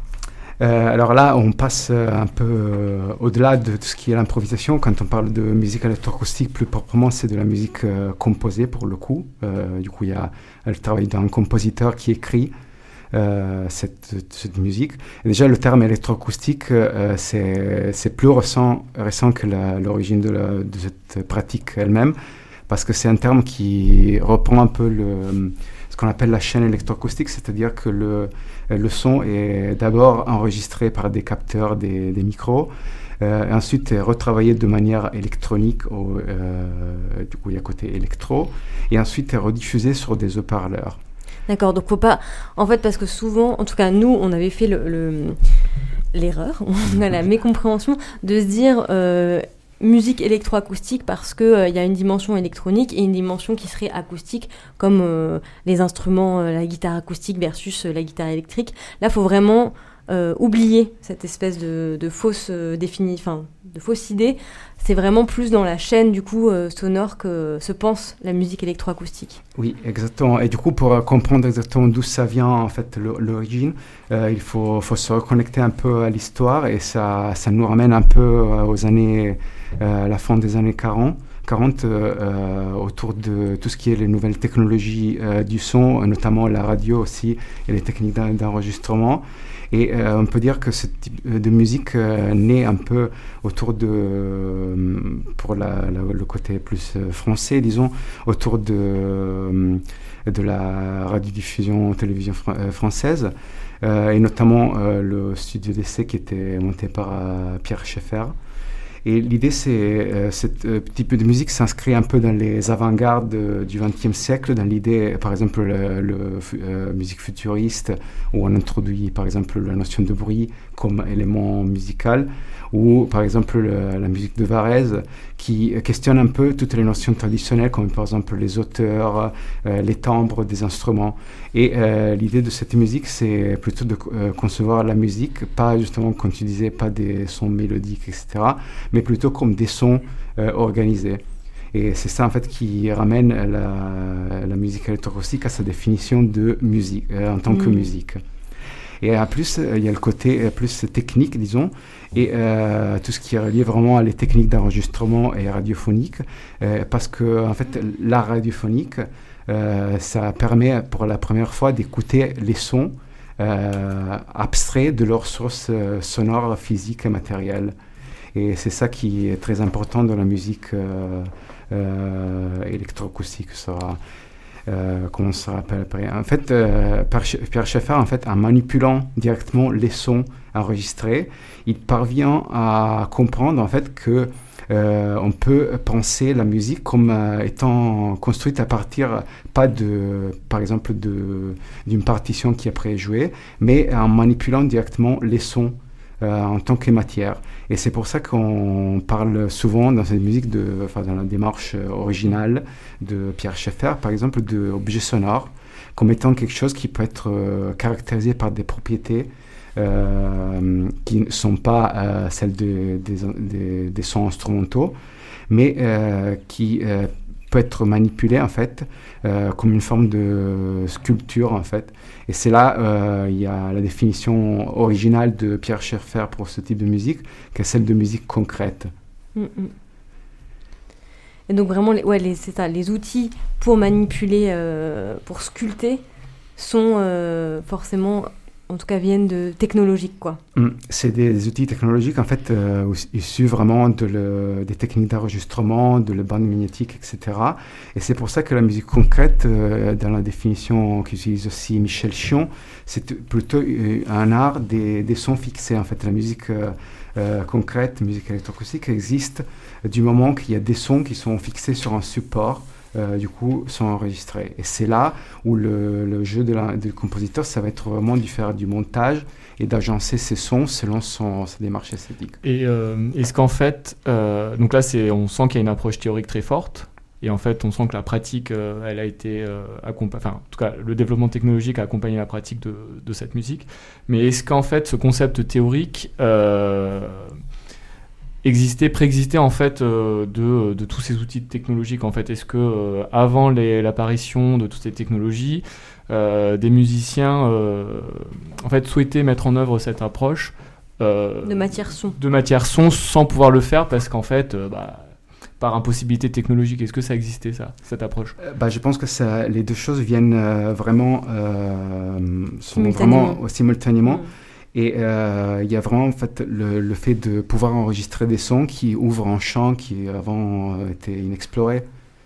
euh, Alors là, on passe un peu euh, au-delà de tout ce qui est l'improvisation. Quand on parle de musique électroacoustique, plus proprement, c'est de la musique euh, composée pour le coup. Euh, du coup, il y a le travail d'un compositeur qui écrit euh, cette, cette musique. Et déjà, le terme électroacoustique, euh, c'est, c'est plus récent, récent que la, l'origine de, la, de cette pratique elle-même, parce que c'est un terme qui reprend un peu le, ce qu'on appelle la chaîne électroacoustique, c'est-à-dire que le, le son est d'abord enregistré par des capteurs, des, des micros, euh, et ensuite est retravaillé de manière électronique, au, euh, du coup il y a côté électro, et ensuite est rediffusé sur des haut-parleurs. D'accord, donc faut pas... En fait, parce que souvent, en tout cas nous, on avait fait le, le, l'erreur, on a la mécompréhension de se dire... Euh, musique électroacoustique parce qu'il euh, y a une dimension électronique et une dimension qui serait acoustique, comme euh, les instruments, euh, la guitare acoustique versus euh, la guitare électrique. Là, il faut vraiment euh, oublier cette espèce de, de fausse euh, défini, enfin, de fausse idée. C'est vraiment plus dans la chaîne du coup euh, sonore que se pense la musique électroacoustique. Oui, exactement. Et du coup, pour euh, comprendre exactement d'où ça vient, en fait, l'origine, euh, il faut, faut se reconnecter un peu à l'histoire, et ça, ça nous ramène un peu euh, aux années... Euh, la fin des années quarante, quarante euh, euh, autour de tout ce qui est les nouvelles technologies euh, du son, notamment la radio aussi, et les techniques d'en, d'enregistrement. Et euh, on peut dire que ce type de musique euh, naît un peu autour de, euh, pour la, la, le côté plus euh, français, disons, autour de, euh, de la radiodiffusion télévision fr- euh, française, euh, et notamment euh, le studio d'essai qui était monté par euh, Pierre Schaeffer. Et l'idée, c'est euh, ce euh, type de musique s'inscrit un peu dans les avant-gardes euh, du vingtième siècle, dans l'idée, par exemple, la euh, musique futuriste, où on introduit, par exemple, la notion de bruit comme élément musical, ou, par exemple, le, la musique de Varèse, qui questionne un peu toutes les notions traditionnelles, comme, par exemple, les auteurs, euh, les timbres des instruments. Et euh, l'idée de cette musique, c'est plutôt de euh, concevoir la musique, pas justement, comme tu disais, pas des sons mélodiques, et cetera, mais plutôt comme des sons euh, organisés. Et c'est ça, en fait, qui ramène la, la musique électroacoustique à sa définition de musique, euh, en tant mmh. que musique. Et en plus, il y a le côté plus technique, disons, et euh, tout ce qui est relié vraiment à les techniques d'enregistrement et radiophonique, euh, parce que, en fait, l'art radiophonique, euh, ça permet pour la première fois d'écouter les sons euh, abstraits de leur source euh, sonore, physique et matérielle. Et c'est ça qui est très important dans la musique euh, euh, électroacoustique. Ça, euh, comment ça s'appelle après. En fait, euh, Pierre Schaeffer, en fait, en manipulant directement les sons enregistrés, il parvient à comprendre en fait que euh, on peut penser la musique comme euh, étant construite à partir pas de, par exemple, de, d'une partition qui est préjouée, mais en manipulant directement les sons euh, en tant que matière. Et c'est pour ça qu'on parle souvent dans cette musique, de, enfin dans la démarche originale de Pierre Schaeffer, par exemple, d'objets sonores, comme étant quelque chose qui peut être euh, caractérisé par des propriétés euh, qui ne sont pas euh, celles de, des, des, des sons instrumentaux, mais euh, qui euh, peut être manipulé en fait euh, comme une forme de sculpture en fait. Et c'est là euh, il y a la définition originale de Pierre Schaeffer pour ce type de musique, qui est celle de musique concrète. Mm, mm. Et donc vraiment, les, ouais, les, c'est ça, les outils pour manipuler, euh, pour sculpter, sont euh, forcément, en tout cas, viennent de technologiques, quoi. Mm. C'est des outils technologiques, en fait, euh, issus vraiment de le, des techniques d'enregistrement, de la bande magnétique, et cetera. Et c'est pour ça que la musique concrète, euh, dans la définition qu'utilise aussi Michel Chion, c'est plutôt euh, un art des, des sons fixés, en fait. La musique euh, euh, concrète, musique électroacoustique, existe du moment qu'il y a des sons qui sont fixés sur un support, euh, du coup, sont enregistrés. Et c'est là où le, le jeu de la, du compositeur, ça va être vraiment de faire du montage et d'agencer ces sons selon son, sa démarche esthétique. Et euh, est-ce qu'en fait, euh, donc là, c'est, on sent qu'il y a une approche théorique très forte, et en fait, on sent que la pratique, euh, elle a été, euh, accompa- enfin, en tout cas, le développement technologique a accompagné la pratique de, de cette musique. Mais est-ce qu'en fait, ce concept théorique euh, existait, préexistait en fait euh, de, de tous ces outils technologiques en fait. Est-ce que euh, avant les, l'apparition de toutes ces technologies, euh, des musiciens euh, en fait souhaitaient mettre en œuvre cette approche euh, de matière son, de matière son sans pouvoir le faire parce qu'en fait, euh, bah, par impossibilité technologique, est-ce que ça existait ça, cette approche? euh, bah, Je pense que ça, les deux choses viennent euh, vraiment, euh, sont simultanément. vraiment simultanément. Mmh. Et il euh, y a vraiment en fait, le, le fait de pouvoir enregistrer des sons qui ouvrent un champ qui avant euh, était inexploré.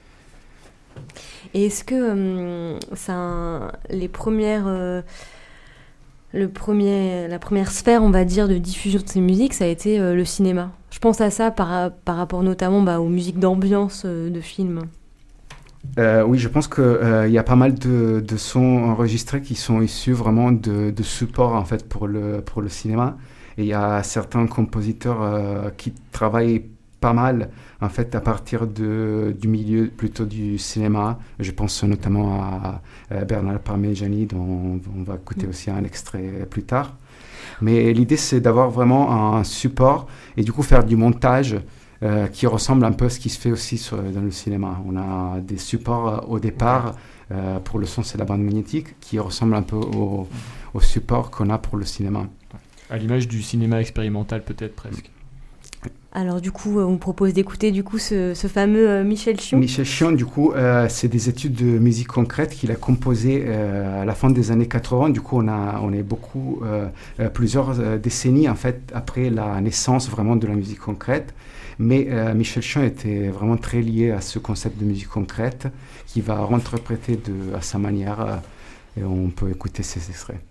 Et est-ce que euh, ça, les premières, euh, le premier, la première sphère, on va dire, de diffusion de ces musiques, ça a été euh, le cinéma? Je pense à ça par, par rapport notamment bah, aux musiques d'ambiance euh, de films. Euh, oui, je pense qu'il euh, y a pas mal de, de sons enregistrés qui sont issus vraiment de, de supports en fait, pour, le, pour le cinéma. Et il y a certains compositeurs euh, qui travaillent pas mal en fait, à partir de, du milieu plutôt du cinéma. Je pense notamment à, à Bernard Parmigiani, dont on va écouter aussi un extrait plus tard. Mais l'idée, c'est d'avoir vraiment un support et du coup faire du montage Euh, qui ressemble un peu à ce qui se fait aussi sur, dans le cinéma. On a des supports euh, au départ, euh, pour le son c'est la bande magnétique, qui ressemble un peu au, au support qu'on a pour le cinéma. À l'image du cinéma expérimental peut-être presque. Alors du coup, on propose d'écouter du coup ce, ce fameux euh, Michel Chion. Michel Chion, du coup, euh, c'est des études de musique concrète qu'il a composées euh, à la fin des années quatre-vingts. Du coup, on, a, on est beaucoup, euh, euh, plusieurs euh, décennies en fait, après la naissance vraiment de la musique concrète. Mais euh, Michel Chion était vraiment très lié à ce concept de musique concrète qui va réinterpréter de, à sa manière euh, et on peut écouter ces extraits.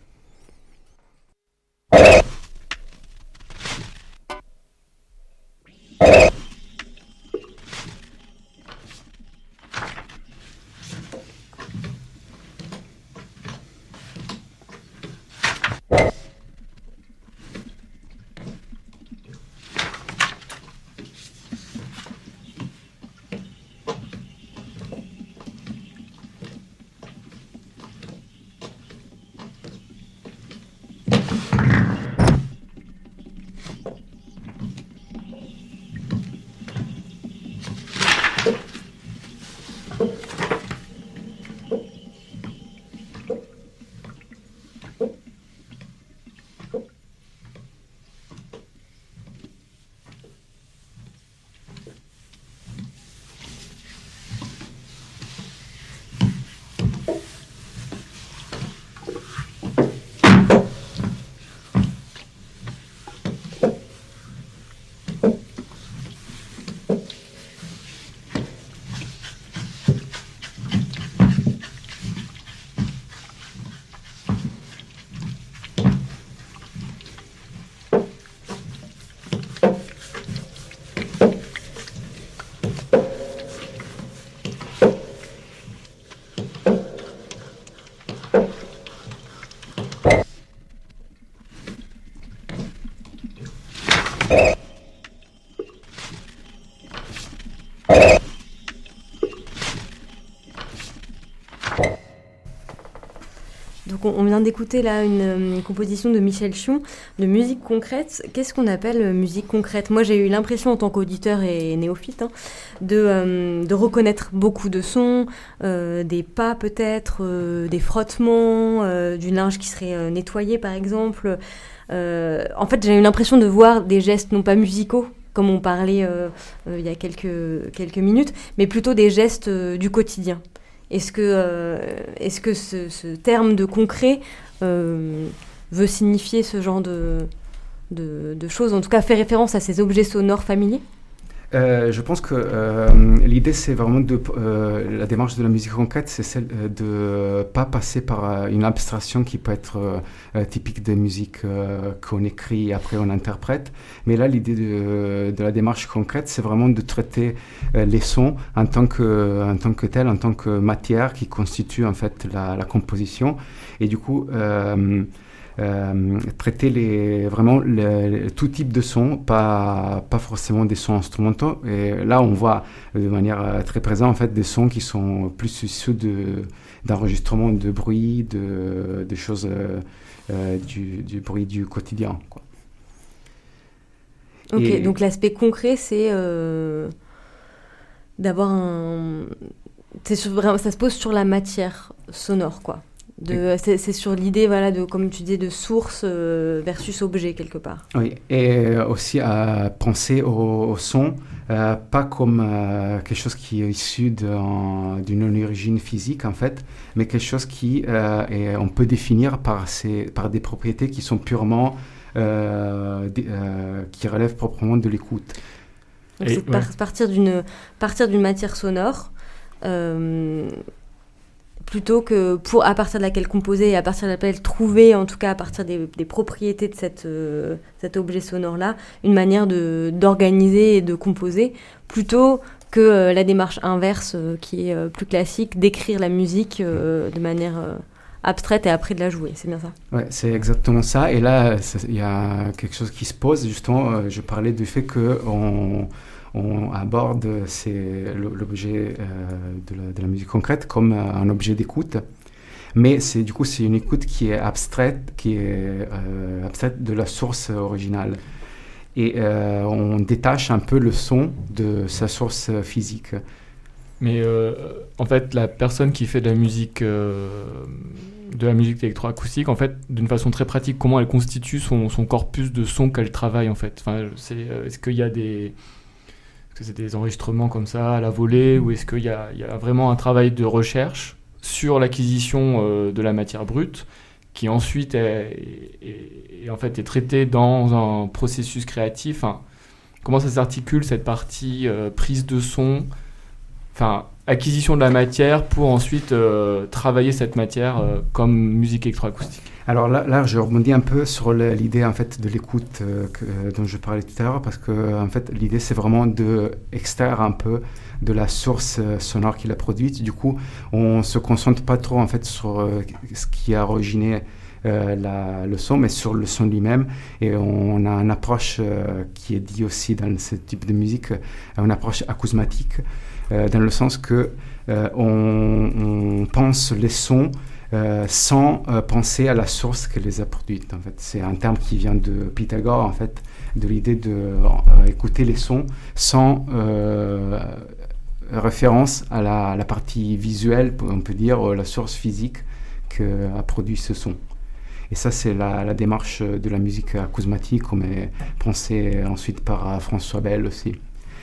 donc on, on vient d'écouter là une, une composition de Michel Chion de musique concrète. Qu'est-ce qu'on appelle musique concrète ? Moi, j'ai eu l'impression en tant qu'auditeur et néophyte hein, de, euh, de reconnaître beaucoup de sons, euh, des pas peut-être, euh, des frottements, euh, du linge qui serait euh, nettoyé par exemple. Euh, en fait, j'ai eu l'impression de voir des gestes non pas musicaux, comme on parlait euh, euh, il y a quelques, quelques minutes, mais plutôt des gestes euh, du quotidien. Est-ce que, euh, est-ce que ce, ce terme de concret euh, veut signifier ce genre de, de, de choses, en tout cas fait référence à ces objets sonores familiers ? Euh, je pense que euh, l'idée, c'est vraiment de... Euh, la démarche de la musique concrète, c'est celle de ne pas passer par euh, une abstraction qui peut être euh, typique des musiques euh, qu'on écrit et après on interprète. Mais là, l'idée de, de la démarche concrète, c'est vraiment de traiter euh, les sons en tant que, en tant que tel, en tant que matière qui constitue en fait la, la composition. Et du coup... Euh, Euh, traiter les, vraiment le, tout type de sons, pas, pas forcément des sons instrumentaux. Et là, on voit de manière euh, très présente en fait, des sons qui sont plus issus de, d'enregistrements de bruit, de, de choses, euh, euh, du, du bruit du quotidien, quoi. Ok, Et... donc l'aspect concret, c'est euh, d'avoir un... C'est sur, vraiment, ça se pose sur la matière sonore, quoi. De, c'est, c'est sur l'idée, voilà, de, comme tu disais, de source euh, versus objet, quelque part. Oui, et aussi à penser au, au son, euh, pas comme euh, quelque chose qui est issu d'un, d'une origine physique, en fait, mais quelque chose qui, euh, est, on peut définir par, ses, par des propriétés qui sont purement, euh, des, euh, qui relèvent proprement de l'écoute. Donc et, c'est ouais. par, partir, d'une, partir d'une matière sonore, euh, plutôt que pour, à partir de laquelle composer et à partir de laquelle trouver, en tout cas à partir des, des propriétés de cette, euh, cet objet sonore-là, une manière de, d'organiser et de composer, plutôt que euh, la démarche inverse euh, qui est euh, plus classique, d'écrire la musique euh, de manière euh, abstraite et après de la jouer. C'est bien ça ? Ouais, c'est exactement ça. Et là, il y a quelque chose qui se pose. Justement, euh, je parlais du fait qu'on... on aborde c'est l'objet euh, de, la, de la musique concrète comme un objet d'écoute, mais c'est, du coup c'est une écoute qui est abstraite, qui est euh, abstraite de la source originale. Et euh, on détache un peu le son de sa source physique. Mais euh, en fait, la personne qui fait de la musique, euh, de la musique électroacoustique, en fait, d'une façon très pratique, comment elle constitue son, son corpus de sons qu'elle travaille, en fait. Enfin, c'est, est-ce qu'il y a des... Est-ce que c'est des enregistrements comme ça à la volée, ou est-ce qu'il y a, il y a vraiment un travail de recherche sur l'acquisition euh, de la matière brute qui ensuite est, est, est, en fait, est traitée dans un processus créatif. Enfin, comment ça s'articule cette partie euh, prise de son, enfin, acquisition de la matière pour ensuite euh, travailler cette matière euh, comme musique électroacoustique? Alors là, là, je rebondis un peu sur le, l'idée en fait de l'écoute euh, que, euh, dont je parlais tout à l'heure, parce que en fait l'idée c'est vraiment de extraire un peu de la source euh, sonore qu'il a produite. Du coup, on se concentre pas trop en fait sur euh, ce qui a originé euh, la, le son, mais sur le son lui-même. Et on a une approche euh, qui est dit aussi dans ce type de musique, euh, une approche acousmatique, euh, dans le sens que euh, on, on pense les sons Euh, sans euh, penser à la source qui les a produites. En fait, c'est un terme qui vient de Pythagore, en fait, de l'idée de euh, écouter les sons sans euh, référence à la, à la partie visuelle, on peut dire, euh, la source physique qui a produit ce son. Et ça, c'est la, la démarche de la musique acousmatique, comme est pensée ensuite par François Bell aussi.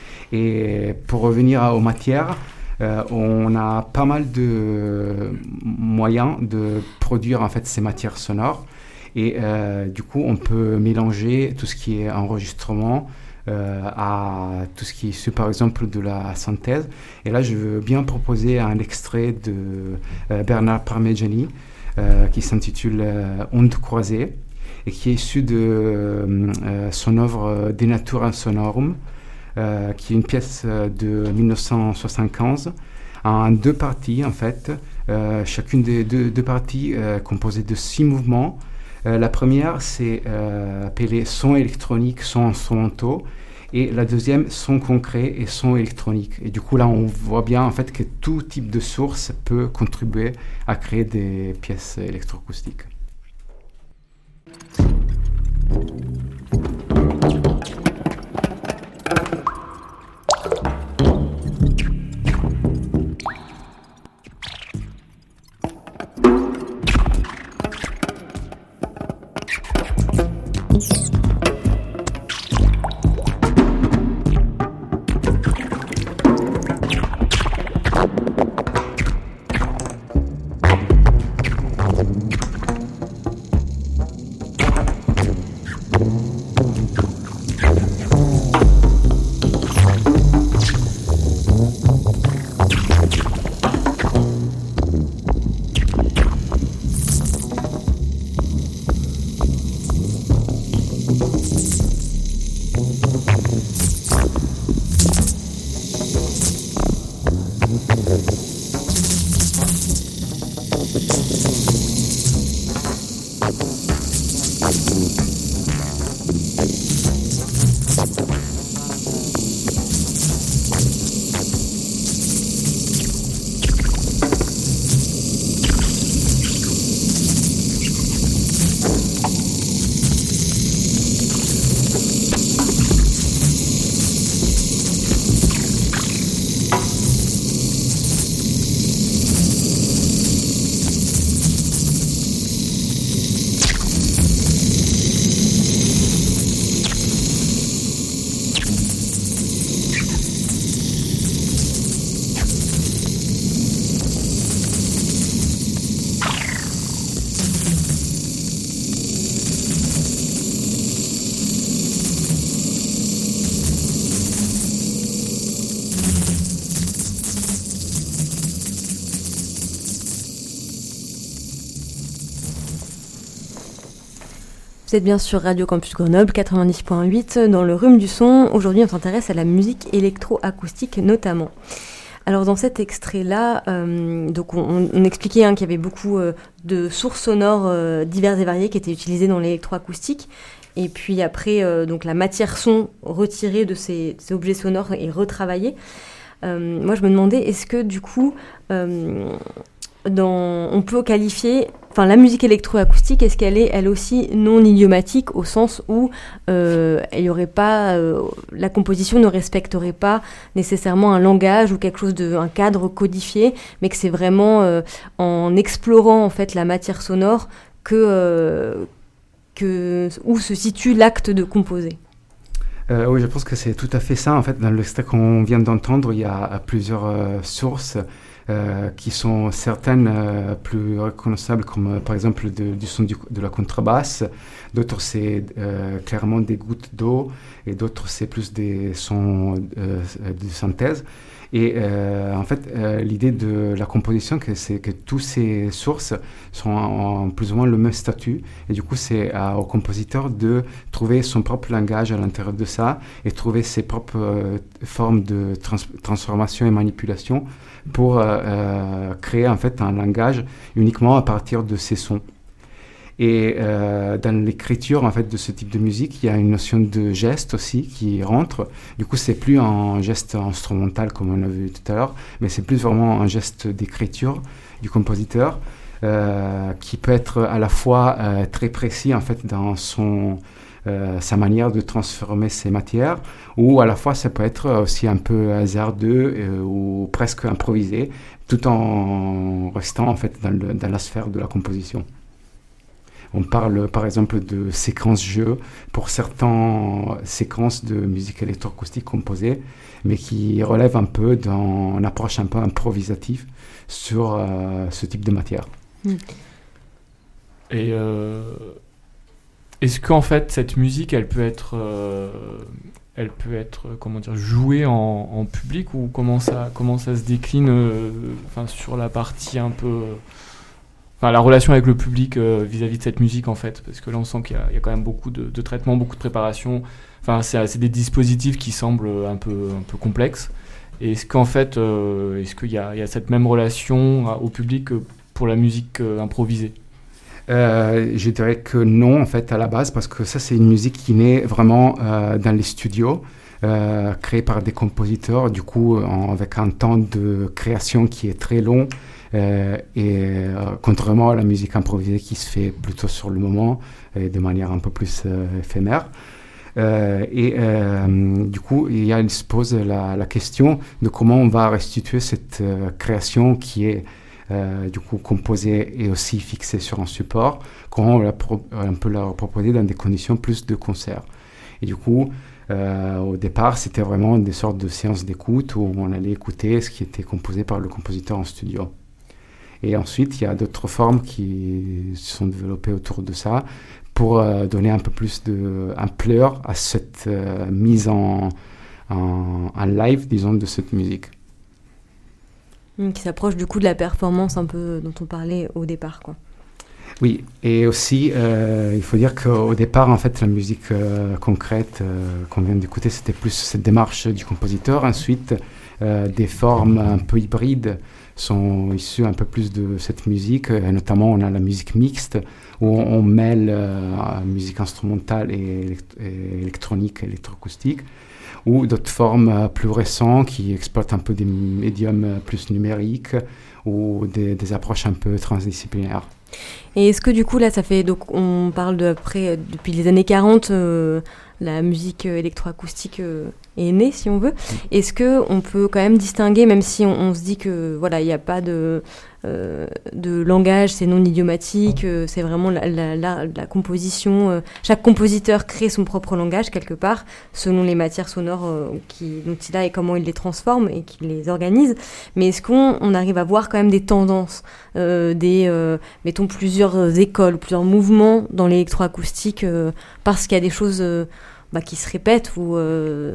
Et pour revenir aux matières, Euh, on a pas mal de moyens de produire en fait ces matières sonores et euh, du coup on peut mélanger tout ce qui est enregistrement euh, à tout ce qui est issu par exemple de la synthèse. Et là je veux bien proposer un extrait de euh, Bernard Parmigiani euh, qui s'intitule euh, Ondes croisées et qui est issu de euh, son œuvre De Natura Sonorum, Euh, qui est une pièce euh, de dix-neuf cent soixante-quinze en deux parties en fait, euh, chacune des deux, deux parties euh, composée de six mouvements. Euh, la première c'est euh, appelée son électronique, son instrumentaux, Et la deuxième, son concret et son électronique. Et du coup, là, on voit bien en fait que tout type de source peut contribuer à créer des pièces électroacoustiques. Vous êtes bien sur Radio Campus Grenoble quatre-vingt-dix point huit dans le rhume du son. Aujourd'hui, on s'intéresse à la musique électro-acoustique notamment. Alors dans cet extrait-là, euh, donc on, on expliquait hein, qu'il y avait beaucoup euh, de sources sonores euh, diverses et variées qui étaient utilisées dans l'électroacoustique. Et puis après, euh, donc la matière son retirée de ces, ces objets sonores et retravaillée. Euh, moi, je me demandais, est-ce que du coup, euh, dans, on peut qualifier, enfin la musique électroacoustique, est-ce qu'elle est elle aussi non idiomatique au sens où euh, elle y aurait pas, euh, la composition ne respecterait pas nécessairement un langage ou quelque chose de, un cadre codifié, mais que c'est vraiment euh, en explorant en fait la matière sonore que euh, Que, où se situe l'acte de composer. Euh, oui, je pense que c'est tout à fait ça. En fait, dans l'extrait qu'on vient d'entendre, il y a plusieurs euh, sources euh, qui sont certaines euh, plus reconnaissables, comme euh, par exemple de, du son du, de la contrebasse. D'autres, c'est euh, clairement des gouttes d'eau, et d'autres, c'est plus des sons euh, de synthèse. Et euh, en fait, euh, l'idée de la composition, que c'est que toutes ces sources sont en, en plus ou moins le même statut. Et du coup, c'est euh, au compositeur de trouver son propre langage à l'intérieur de ça et trouver ses propres euh, formes de trans- transformation et manipulation pour euh, euh, créer en fait un langage uniquement à partir de ces sons. Et euh, dans l'écriture en fait de ce type de musique, il y a une notion de geste aussi qui rentre. Du coup, c'est plus un geste instrumental comme on l'a vu tout à l'heure, mais c'est plus vraiment un geste d'écriture du compositeur euh, qui peut être à la fois euh, très précis en fait dans son euh, sa manière de transformer ces matières, ou à la fois ça peut être aussi un peu hasardeux euh, ou presque improvisé, tout en restant en fait dans, le, dans la sphère de la composition. On parle par exemple de séquences-jeux pour certaines séquences de musique électroacoustique composée, mais qui relèvent un peu d'une approche un peu improvisative sur euh, ce type de matière. Mm. Et euh, est-ce qu'en fait cette musique, elle peut être, euh, elle peut être comment dire, jouée en, en public, ou comment ça, comment ça se décline euh, enfin, sur la partie un peu... Enfin, la relation avec le public euh, vis-à-vis de cette musique, en fait, parce que là, on sent qu'il y a, il y a quand même beaucoup de, de traitements, beaucoup de préparation. Enfin, c'est, c'est des dispositifs qui semblent un peu, un peu complexes. Et est-ce qu'en fait, euh, est-ce qu'il y a, il y a cette même relation au public que pour la musique euh, improvisée ? Euh, je dirais que non, en fait, à la base, parce que ça, c'est une musique qui naît vraiment euh, dans les studios. euh, créés par des compositeurs, du coup en, avec un temps de création qui est très long, euh, et euh, contrairement à la musique improvisée qui se fait plutôt sur le moment et de manière un peu plus euh, éphémère. Euh, et euh, du coup, il, y a, il se pose la, la question de comment on va restituer cette euh, création qui est euh, du coup composée et aussi fixée sur un support, comment on, la pro- on peut la proposer dans des conditions plus de concert. Et du coup, euh, au départ, c'était vraiment des sortes de séances d'écoute où on allait écouter ce qui était composé par le compositeur en studio. Et ensuite, il y a d'autres formes qui se sont développées autour de ça, pour euh, donner un peu plus d'ampleur à cette euh, mise en, en, en live, disons, de cette musique. Mmh, qui s'approche du coup de la performance un peu dont on parlait au départ, quoi. Oui, et aussi, euh, il faut dire qu'au départ, en fait, la musique euh, concrète euh, qu'on vient d'écouter, c'était plus cette démarche du compositeur. Ensuite, euh, des formes un peu hybrides sont issues un peu plus de cette musique, et notamment on a la musique mixte, où on, on mêle euh, musique instrumentale et, élect- et électronique, électroacoustique, ou d'autres formes euh, plus récentes qui exploitent un peu des médiums euh, plus numériques ou des, des approches un peu transdisciplinaires. Et est-ce que du coup là ça fait, donc on parle de après, depuis les années quarante, euh, la musique électroacoustique euh, est née si on veut. Est-ce qu'on peut quand même distinguer, même si on, on se dit que voilà, il n'y a pas de, euh, de langage, c'est non idiomatique, euh, c'est vraiment la, la, la, la composition, euh, chaque compositeur crée son propre langage quelque part selon les matières sonores euh, qui, dont il a et comment il les transforme et qu'il les organise. Mais est-ce qu'on on arrive à voir quand même des tendances, euh, des euh, mettons plusieurs écoles, plusieurs mouvements dans l'électroacoustique euh, parce qu'il y a des choses euh, bah, qui se répètent ou euh...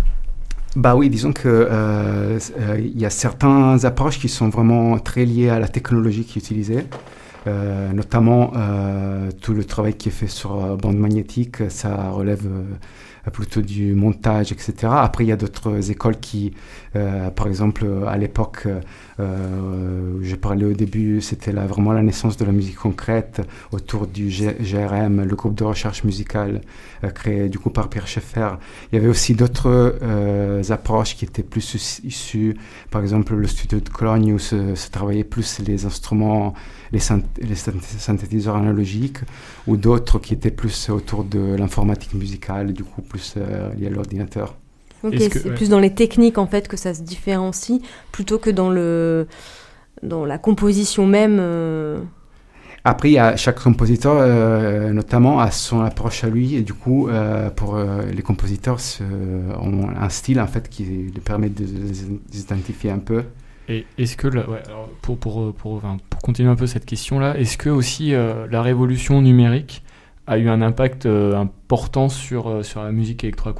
Bah oui, disons que euh, euh, y a certaines approches qui sont vraiment très liées à la technologie qui est utilisée, euh, notamment euh, tout le travail qui est fait sur euh, bande magnétique, ça relève euh, plutôt du montage, et cetera. Après, il y a d'autres écoles qui, euh, par exemple, à l'époque euh, où j'ai parlé au début, c'était là vraiment la naissance de la musique concrète autour du G- GRM, le groupe de recherche musicale euh, créé du coup par Pierre Schaeffer. Il y avait aussi d'autres euh, approches qui étaient plus issues, par exemple le studio de Cologne où se, se travaillait plus les instruments, les, synth- les synthétiseurs analogiques, ou d'autres qui étaient plus autour de l'informatique musicale, du coup plus euh, liées à l'ordinateur. Ok, Est-ce que, c'est ouais. plus dans les techniques en fait que ça se différencie plutôt que dans le dans la composition même. Euh... Après, il y a chaque compositeur, euh, notamment, a son approche à lui, et du coup, euh, pour euh, les compositeurs, euh, ont un style en fait qui leur permet de s'identifier un peu. Et est-ce que, la, ouais, alors pour, pour, pour, enfin, pour continuer un peu cette question-là, est-ce que aussi euh, la révolution numérique a eu un impact euh, important sur, euh, sur la musique électroacoustique ?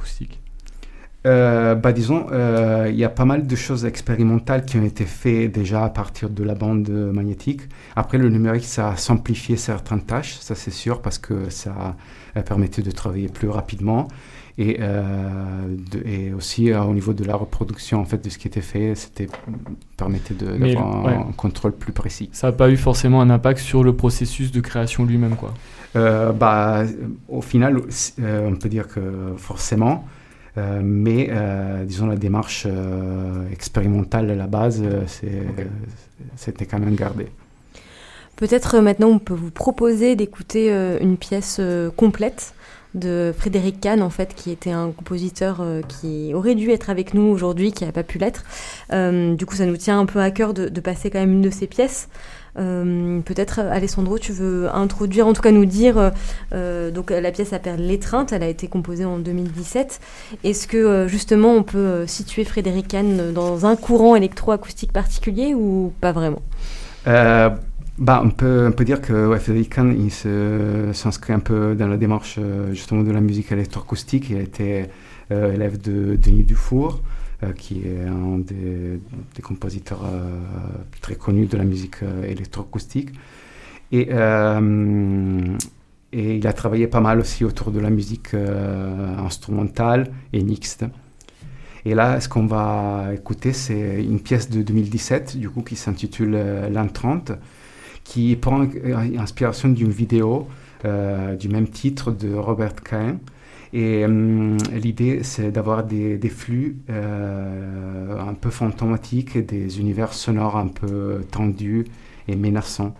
Euh, bah disons, il euh, y a pas mal de choses expérimentales qui ont été faites déjà à partir de la bande magnétique. Après, le numérique, ça a simplifié certaines tâches, ça c'est sûr, parce que ça a permettait de travailler plus rapidement. Et, euh, de, et aussi euh, au niveau de la reproduction en fait, de ce qui était fait, c'était permettait de, d'avoir ouais. un, un contrôle plus précis. Ça n'a pas eu forcément un impact sur le processus de création lui-même, quoi. Euh, bah, au final, euh, on peut dire que forcément, euh, mais euh, disons la démarche euh, expérimentale à la base, euh, c'est, okay. c'était quand même gardé. Peut-être euh, maintenant on peut vous proposer d'écouter euh, une pièce euh, complète de Frédéric Kahn, en fait, qui était un compositeur euh, qui aurait dû être avec nous aujourd'hui, qui n'a pas pu l'être. Euh, du coup, ça nous tient un peu à cœur de, de passer quand même une de ses pièces. Euh, peut-être, Alessandro, tu veux introduire, en tout cas nous dire, euh, donc la pièce s'appelle L'étreinte, elle a été composée en deux mille dix-sept. Est-ce que, euh, justement, on peut situer Frédéric Kahn dans un courant électroacoustique particulier ou pas vraiment ? euh... Bah, on, peut, on peut dire que ouais, Frédéric Kahn il se, s'inscrit un peu dans la démarche euh, justement de la musique électroacoustique. Il a été euh, élève de Denis Dufour, euh, qui est un des, des compositeurs euh, très connus de la musique euh, électroacoustique. Et, euh, et il a travaillé pas mal aussi autour de la musique euh, instrumentale et mixte. Et là, ce qu'on va écouter, c'est une pièce de deux mille dix-sept, du coup, qui s'intitule euh, L'an trente, qui prend inspiration d'une vidéo euh, du même titre de Robert Kahn. Et hum, l'idée, c'est d'avoir des, des flux euh, un peu fantomatiques, des univers sonores un peu tendus et menaçants.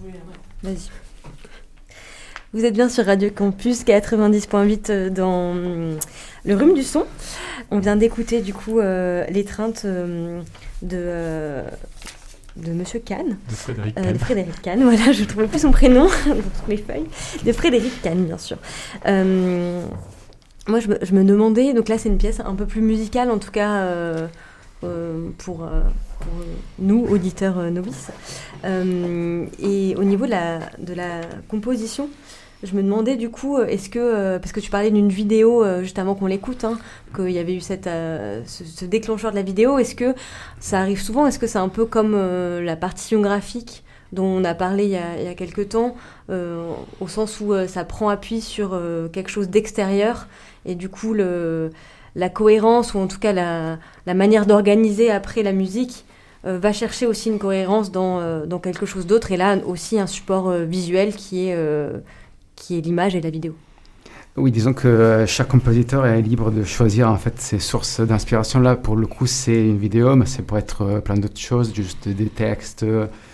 Vas-y. Vous êtes bien sur Radio Campus quatre-vingt-dix point huit dans le rhume du son. On vient d'écouter du coup euh, l'étreinte euh, de, euh, de Monsieur Kahn. De Frédéric euh, Kahn. De Frédéric Kahn, voilà, je ne trouvais plus son prénom dans toutes mes feuilles. De Frédéric Kahn, bien sûr. Euh, moi, je me, je me demandais, donc là c'est une pièce un peu plus musicale, en tout cas euh, euh, pour, euh, pour nous, auditeurs euh, novices. Euh, et au niveau de la, de la composition, je me demandais du coup, est-ce que, euh, parce que tu parlais d'une vidéo euh, juste avant qu'on l'écoute, hein, qu'il y avait eu cette, euh, ce, ce déclencheur de la vidéo, est-ce que ça arrive souvent? Est-ce que c'est un peu comme euh, la partition graphique dont on a parlé il y a, il y a quelques temps, euh, au sens où euh, ça prend appui sur euh, quelque chose d'extérieur et du coup le, la cohérence ou en tout cas la, la manière d'organiser après la musique euh, va chercher aussi une cohérence dans, euh, dans quelque chose d'autre et là aussi un support euh, visuel qui est... Euh, qui est l'image et la vidéo. Oui, disons que chaque compositeur est libre de choisir en fait ses sources d'inspiration. Là, pour le coup, c'est une vidéo, mais ça peut être plein d'autres choses, juste des textes,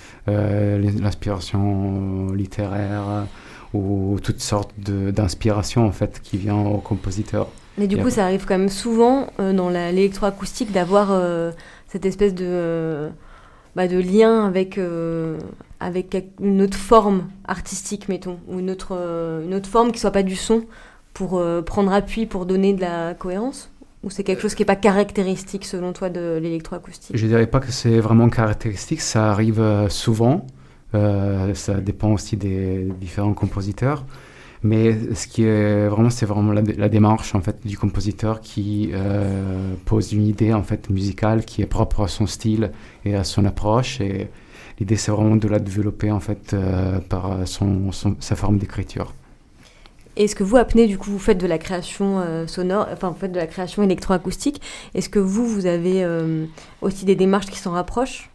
euh, l'inspiration littéraire ou toutes sortes de, d'inspirations en fait qui vient au compositeur. Mais du et coup, après... ça arrive quand même souvent euh, dans la, l'électroacoustique d'avoir euh, cette espèce de, euh, bah, de lien avec... Euh, avec une autre forme artistique, mettons, ou une autre, euh, une autre forme qui ne soit pas du son, pour euh, prendre appui, pour donner de la cohérence? Ou c'est quelque chose qui n'est pas caractéristique, selon toi, de l'électroacoustique? Je ne dirais pas que c'est vraiment caractéristique, ça arrive euh, souvent, euh, ça dépend aussi des différents compositeurs, mais ce qui est vraiment, c'est vraiment la, la démarche, en fait, du compositeur qui euh, pose une idée, en fait, musicale qui est propre à son style et à son approche, et l'idée, c'est vraiment de la développer en fait euh, par son, son, sa forme d'écriture. Est-ce que vous, Apnée, du coup, vous faites de la création euh, sonore, enfin, vous faites de la création électroacoustique. Est-ce que vous, vous avez euh, aussi des démarches qui s'en rapprochent?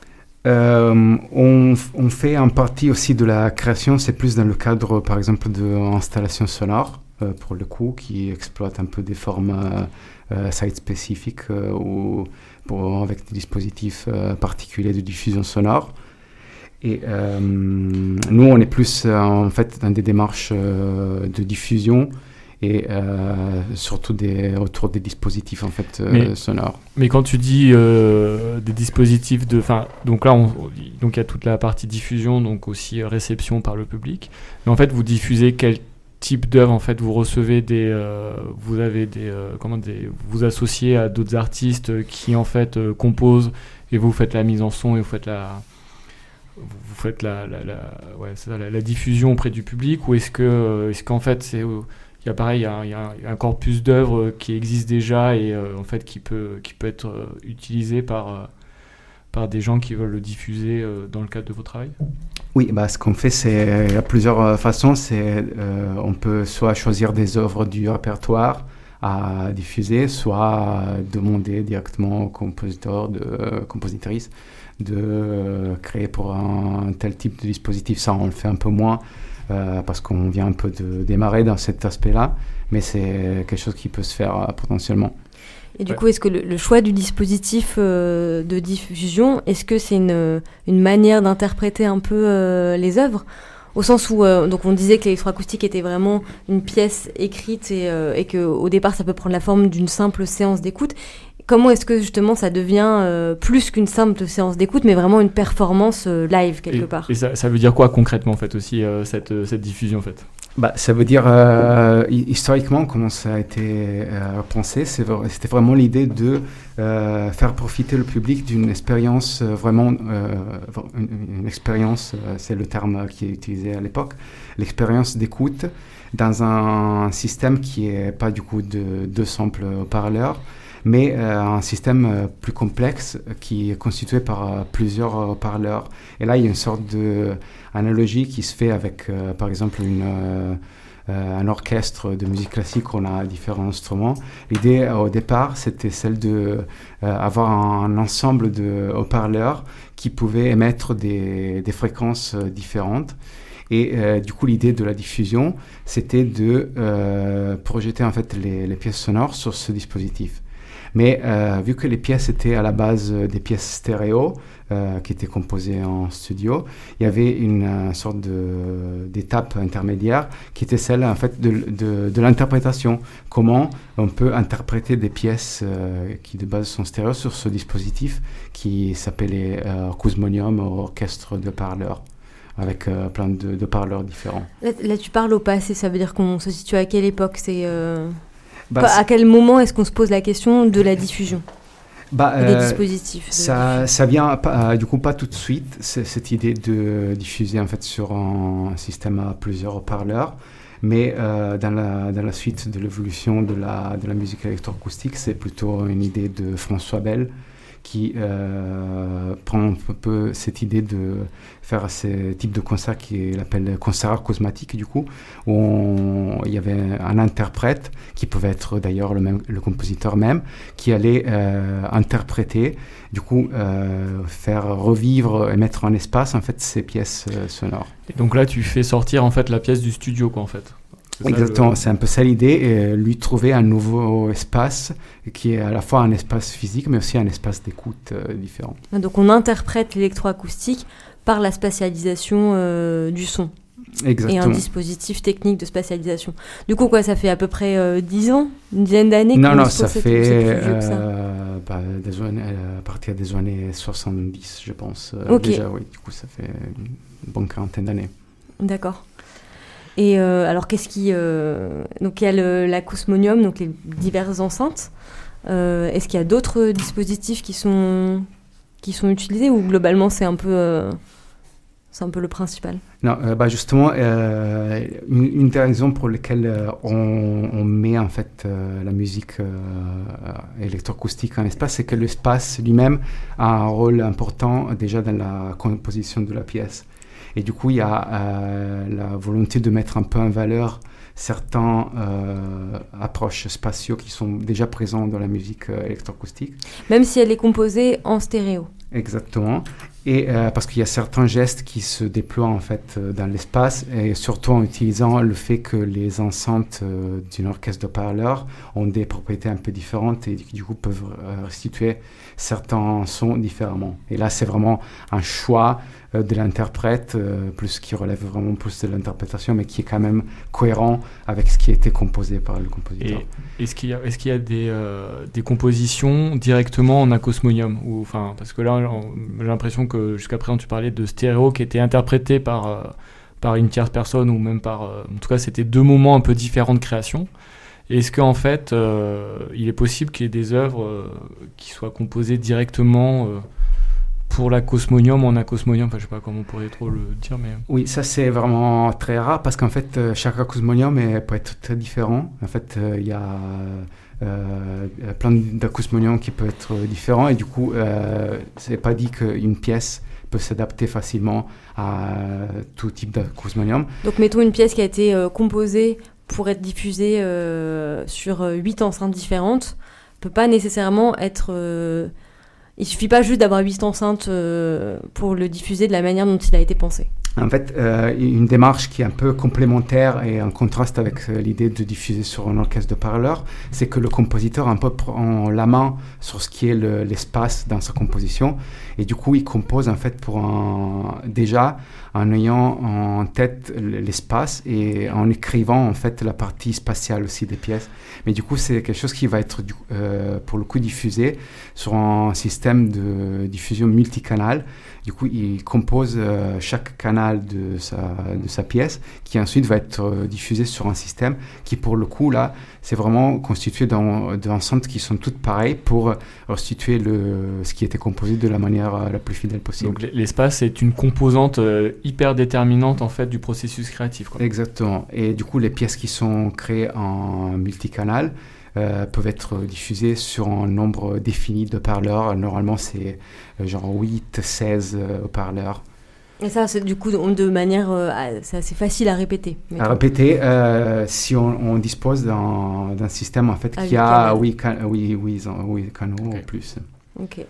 euh, on, on fait en partie aussi de la création, c'est plus dans le cadre, par exemple, d'installations sonores, euh, pour le coup, qui exploitent un peu des formes euh, euh, site-spécifiques euh, ou pour, avec des dispositifs euh, particuliers de diffusion sonore. Et euh, nous, on est plus euh, en fait dans des démarches euh, de diffusion et euh, surtout des, autour des dispositifs en fait euh, mais, sonores. Mais quand tu dis euh, des dispositifs de, enfin, donc là, on, donc il y a toute la partie diffusion, donc aussi réception par le public. Mais en fait, vous diffusez quel type d'œuvre? En fait, vous recevez des, euh, vous avez des, euh, comment des, vous associez à d'autres artistes qui en fait euh, composent et vous faites la mise en son et vous faites la, vous faites la, la, la, ouais, c'est ça, la, la diffusion auprès du public, ou est-ce que, euh, est-ce qu'en fait c'est euh, il y a pareil, il y a, il y a un corpus d'œuvres qui existe déjà et euh, en fait qui peut, qui peut être euh, utilisé par, euh, par des gens qui veulent le diffuser euh, dans le cadre de vos travail? Oui, bah, ce qu'on fait, c'est il y a plusieurs façons. C'est, euh, on peut soit choisir des œuvres du répertoire à diffuser, soit demander directement au compositeur, de, euh, compositrice de euh, créer pour un, un tel type de dispositif. Ça, on le fait un peu moins. Euh, parce qu'on vient un peu de démarrer dans cet aspect-là, mais c'est quelque chose qui peut se faire euh, potentiellement. Et du ouais. coup, est-ce que le, le choix du dispositif euh, de diffusion, est-ce que c'est une, une manière d'interpréter un peu euh, les œuvres, au sens où euh, donc on disait que l'électroacoustique était vraiment une pièce écrite et, euh, et qu'au départ, ça peut prendre la forme d'une simple séance d'écoute. Comment est-ce que justement ça devient euh, plus qu'une simple séance d'écoute, mais vraiment une performance euh, live quelque et, part? Et ça, ça veut dire quoi concrètement en fait aussi euh, cette, euh, cette diffusion en fait? Bah, ça veut dire euh, historiquement comment ça a été euh, pensé, c'est, c'était vraiment l'idée de euh, faire profiter le public d'une expérience euh, vraiment euh, une, une expérience, euh, c'est le terme qui est utilisé à l'époque, l'expérience d'écoute dans un système qui est pas du coup de deux samples haut-parleurs, mais euh, un système euh, plus complexe euh, qui est constitué par euh, plusieurs haut-parleurs. Et là, il y a une sorte d'analogie qui se fait avec, euh, par exemple, une, euh, euh, un orchestre de musique classique où on a différents instruments. L'idée, euh, au départ, c'était celle d'avoir euh, un, un ensemble de haut-parleurs qui pouvaient émettre des, des fréquences euh, différentes. Et euh, du coup, l'idée de la diffusion, c'était de euh, projeter en fait les, les pièces sonores sur ce dispositif. Mais euh, vu que les pièces étaient à la base des pièces stéréo, euh, qui étaient composées en studio, il y avait une euh, sorte de, d'étape intermédiaire qui était celle en fait, de, de, de l'interprétation. Comment on peut interpréter des pièces euh, qui de base sont stéréo sur ce dispositif qui s'appelait euh, Cosmonium, orchestre de parleurs, avec euh, plein de, de parleurs différents. Là, là, tu parles au passé, ça veut dire qu'on se situe à quelle époque c'est, euh... bah, Pas, c'est... À quel moment est-ce qu'on se pose la question de la diffusion bah, des euh, dispositifs de ça, ça vient pas, euh, du coup pas tout de suite, c'est, cette idée de diffuser en fait sur un système à plusieurs haut-parleurs, mais euh, dans, la, dans la suite de l'évolution de la, de la musique électroacoustique, c'est plutôt une idée de François Bell qui euh, prend un peu cette idée de faire ce type de concert qu'il appelle concert cosmatique, du coup, où on, il y avait un interprète, qui pouvait être d'ailleurs le, même, le compositeur même, qui allait euh, interpréter, du coup, euh, faire revivre et mettre en espace, en fait, ces pièces euh, sonores. Et donc là, tu fais sortir, en fait, la pièce du studio, quoi, en fait. C'est Exactement, le... c'est un peu ça l'idée, et lui trouver un nouveau espace qui est à la fois un espace physique mais aussi un espace d'écoute euh, différent. Donc on interprète l'électroacoustique par la spatialisation euh, du son. Exactement. Et un dispositif technique de spatialisation. Du coup, quoi, ça fait à peu près euh, dix ans, une dizaine d'années Non, non, ça fait euh, ça. Bah, des années, euh, à partir des années soixante-dix, je pense. Euh, okay. Déjà, oui, du coup, ça fait une bonne quarantaine d'années. D'accord. Et euh, alors, qu'est-ce qui... Euh... Donc, il y a le, la Cosmonium, donc les diverses enceintes. Euh, est-ce qu'il y a d'autres dispositifs qui sont, qui sont utilisés ou globalement, c'est un peu, euh... c'est un peu le principal? Non, euh, bah justement, euh, une, une des raisons pour lesquelles euh, on, on met en fait euh, la musique euh, électroacoustique en espace, c'est que l'espace lui-même a un rôle important déjà dans la composition de la pièce. Et du coup, il y a euh, la volonté de mettre un peu en valeur certaines euh, approches spatiaux qui sont déjà présents dans la musique euh, électroacoustique. Même si elle est composée en stéréo. Exactement. Et euh, parce qu'il y a certains gestes qui se déploient en fait euh, dans l'espace, et surtout en utilisant le fait que les enceintes euh, d'une orchestre de parleurs ont des propriétés un peu différentes et du coup peuvent euh, restituer certains sons différemment. Et là, c'est vraiment un choix euh, de l'interprète, euh, plus qui relève vraiment plus de l'interprétation, mais qui est quand même cohérent avec ce qui a été composé par le compositeur. Et est-ce qu'il y a, est-ce qu'il y a des, euh, des compositions directement en acosmonium ou, enfin, parce que là, j'ai l'impression que jusqu'à présent, tu parlais de stéréo qui était interprété par, euh, par une tierce personne ou même par... Euh, en tout cas, c'était deux moments un peu différents de création. Est-ce qu'en fait, euh, il est possible qu'il y ait des œuvres euh, qui soient composées directement euh, pour la Cosmonium en acosmonium? Enfin, je ne sais pas comment on pourrait trop le dire, mais... Oui, ça c'est vraiment très rare parce qu'en fait, euh, chaque acosmonium est, peut être très différent. En fait, il euh, y a euh, plein d'acosmoniums qui peuvent être différents et du coup, euh, c'est pas dit qu'une pièce peut s'adapter facilement à tout type d'acosmonium. Donc, mettons une pièce qui a été euh, composée pour être diffusée euh, sur huit enceintes différentes, peut pas nécessairement être... Euh, il suffit pas juste d'avoir huit enceintes euh, pour le diffuser de la manière dont il a été pensé. En fait, euh, une démarche qui est un peu complémentaire et en contraste avec euh, l'idée de diffuser sur un orchestre de parleurs, c'est que le compositeur un peu prend la main sur ce qui est le, l'espace dans sa composition et du coup, il compose en fait pour un, déjà en ayant en tête l'espace et en écrivant en fait la partie spatiale aussi des pièces. Mais du coup, c'est quelque chose qui va être euh, pour le coup diffusé sur un système de diffusion multicanal. Du coup, il compose euh, chaque canal de sa, de sa pièce qui ensuite va être euh, diffusé sur un système qui, pour le coup, là, c'est vraiment constitué d'enceintes qui sont toutes pareilles pour restituer le, ce qui était composé de la manière euh, la plus fidèle possible. Donc l'espace est une composante euh, hyper déterminante en fait du processus créatif, quoi. Exactement. Et du coup, les pièces qui sont créées en multicanal Euh, peuvent être diffusés sur un nombre défini de parleurs. Normalement, c'est euh, genre huit, seize euh, haut-parleurs. Et ça, c'est du coup de manière... Euh, c'est assez facile à répéter. À répéter, euh, si on, on dispose d'un, d'un système en fait, ah, qui a huit can- oui, oui, oui, canaux okay. ou plus. Ok.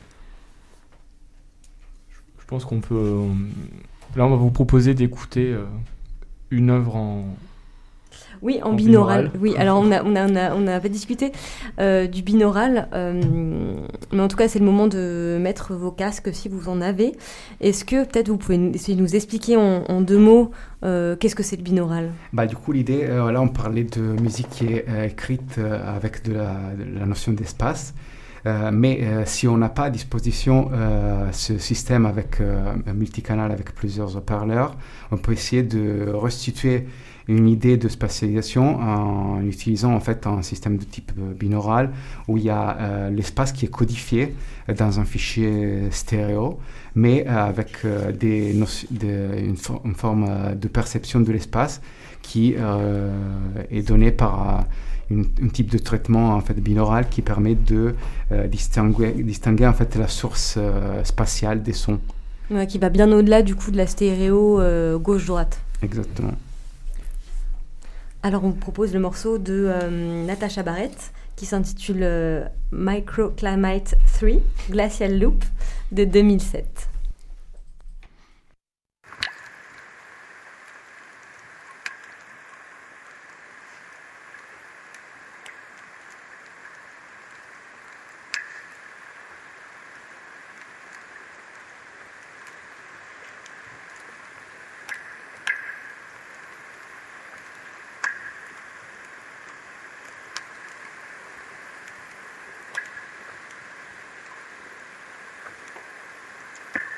Je pense qu'on peut... Euh, là, on va vous proposer d'écouter euh, une œuvre en, Oui, en, En binaural. binaural. Oui, alors on a, on a, on a, on a pas discuté euh, du binaural, euh, mais en tout cas, c'est le moment de mettre vos casques si vous en avez. Est-ce que peut-être vous pouvez nous- essayer de nous expliquer en, en deux mots euh, qu'est-ce que c'est le binaural? Bah, du coup, l'idée, euh, là, on parlait de musique qui est euh, écrite euh, avec de la, de la notion d'espace. Euh, mais euh, si on n'a pas à disposition euh, ce système avec euh, un multicanal avec plusieurs haut-parleurs, on peut essayer de restituer une idée de spatialisation en utilisant en fait un système de type binaural où il y a euh, l'espace qui est codifié dans un fichier stéréo, mais euh, avec euh, des noci- de- une, for- une forme euh, de perception de l'espace qui euh, est donnée par euh, une, un type de traitement en fait binaural qui permet de euh, distinguer, distinguer en fait la source euh, spatiale des sons. Ouais, qui va bien au-delà du coup de la stéréo euh, gauche-droite. Exactement. Alors on vous propose le morceau de euh, Natasha Barrett qui s'intitule euh, Microclimate trois, Glacial Loop de deux mille sept. Thank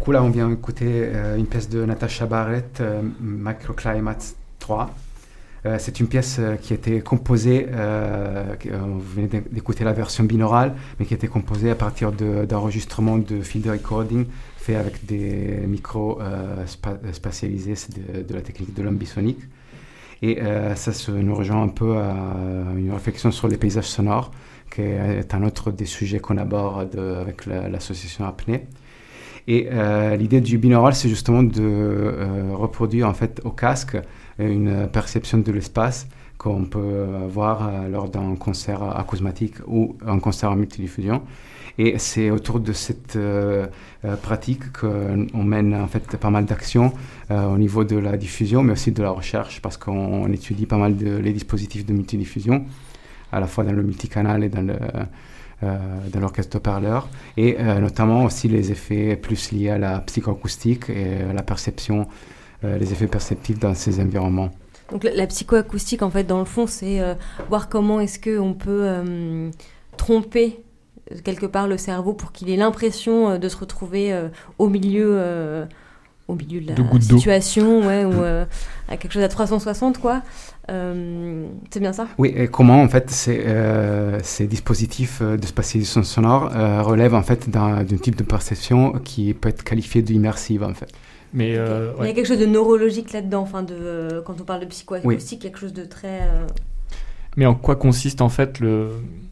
coup, là, on vient d'écouter euh, une pièce de Natasha Barrett, euh, Microclimates trois. Euh, c'est une pièce euh, qui a été composée, euh, qui, euh, vous venez d'écouter la version binaurale, mais qui a été composée à partir de, d'enregistrements de field recording faits avec des micros euh, spa- spatialisés, c'est de, de la technique de l'ambisonique. Et euh, ça se, nous rejoint un peu à une réflexion sur les paysages sonores, qui est un autre des sujets qu'on aborde avec la, l'association Apnée. Et euh, l'idée du binaural, c'est justement de euh, reproduire en fait au casque une perception de l'espace qu'on peut voir lors d'un concert acousmatique ou un concert en multidiffusion. Et c'est autour de cette euh, pratique qu'on mène en fait pas mal d'actions euh, au niveau de la diffusion, mais aussi de la recherche, parce qu'on étudie pas mal de, les dispositifs de multidiffusion, à la fois dans le multicanal et dans le euh, dans l'orchestre haut-parleur, et euh, notamment aussi les effets plus liés à la psychoacoustique et à la perception, euh, les effets perceptifs dans ces environnements. Donc la, la psychoacoustique, en fait, dans le fond, c'est euh, voir comment est-ce qu'on peut euh, tromper quelque part le cerveau pour qu'il ait l'impression euh, de se retrouver euh, au milieu... Euh, au milieu de la de situation, ouais, ou euh, à quelque chose à trois cent soixante, quoi. Euh, c'est bien ça ? Oui, et comment, en fait, ces, euh, ces dispositifs de spatialisation sonore euh, relèvent, en fait, d'un, d'un type de perception qui peut être qualifié d'immersive, en fait. Mais euh, il y a ouais. quelque chose de neurologique là-dedans, enfin de, euh, quand on parle de psychoacoustique, oui. Quelque chose de très... Euh... Mais en quoi consiste, en fait, le...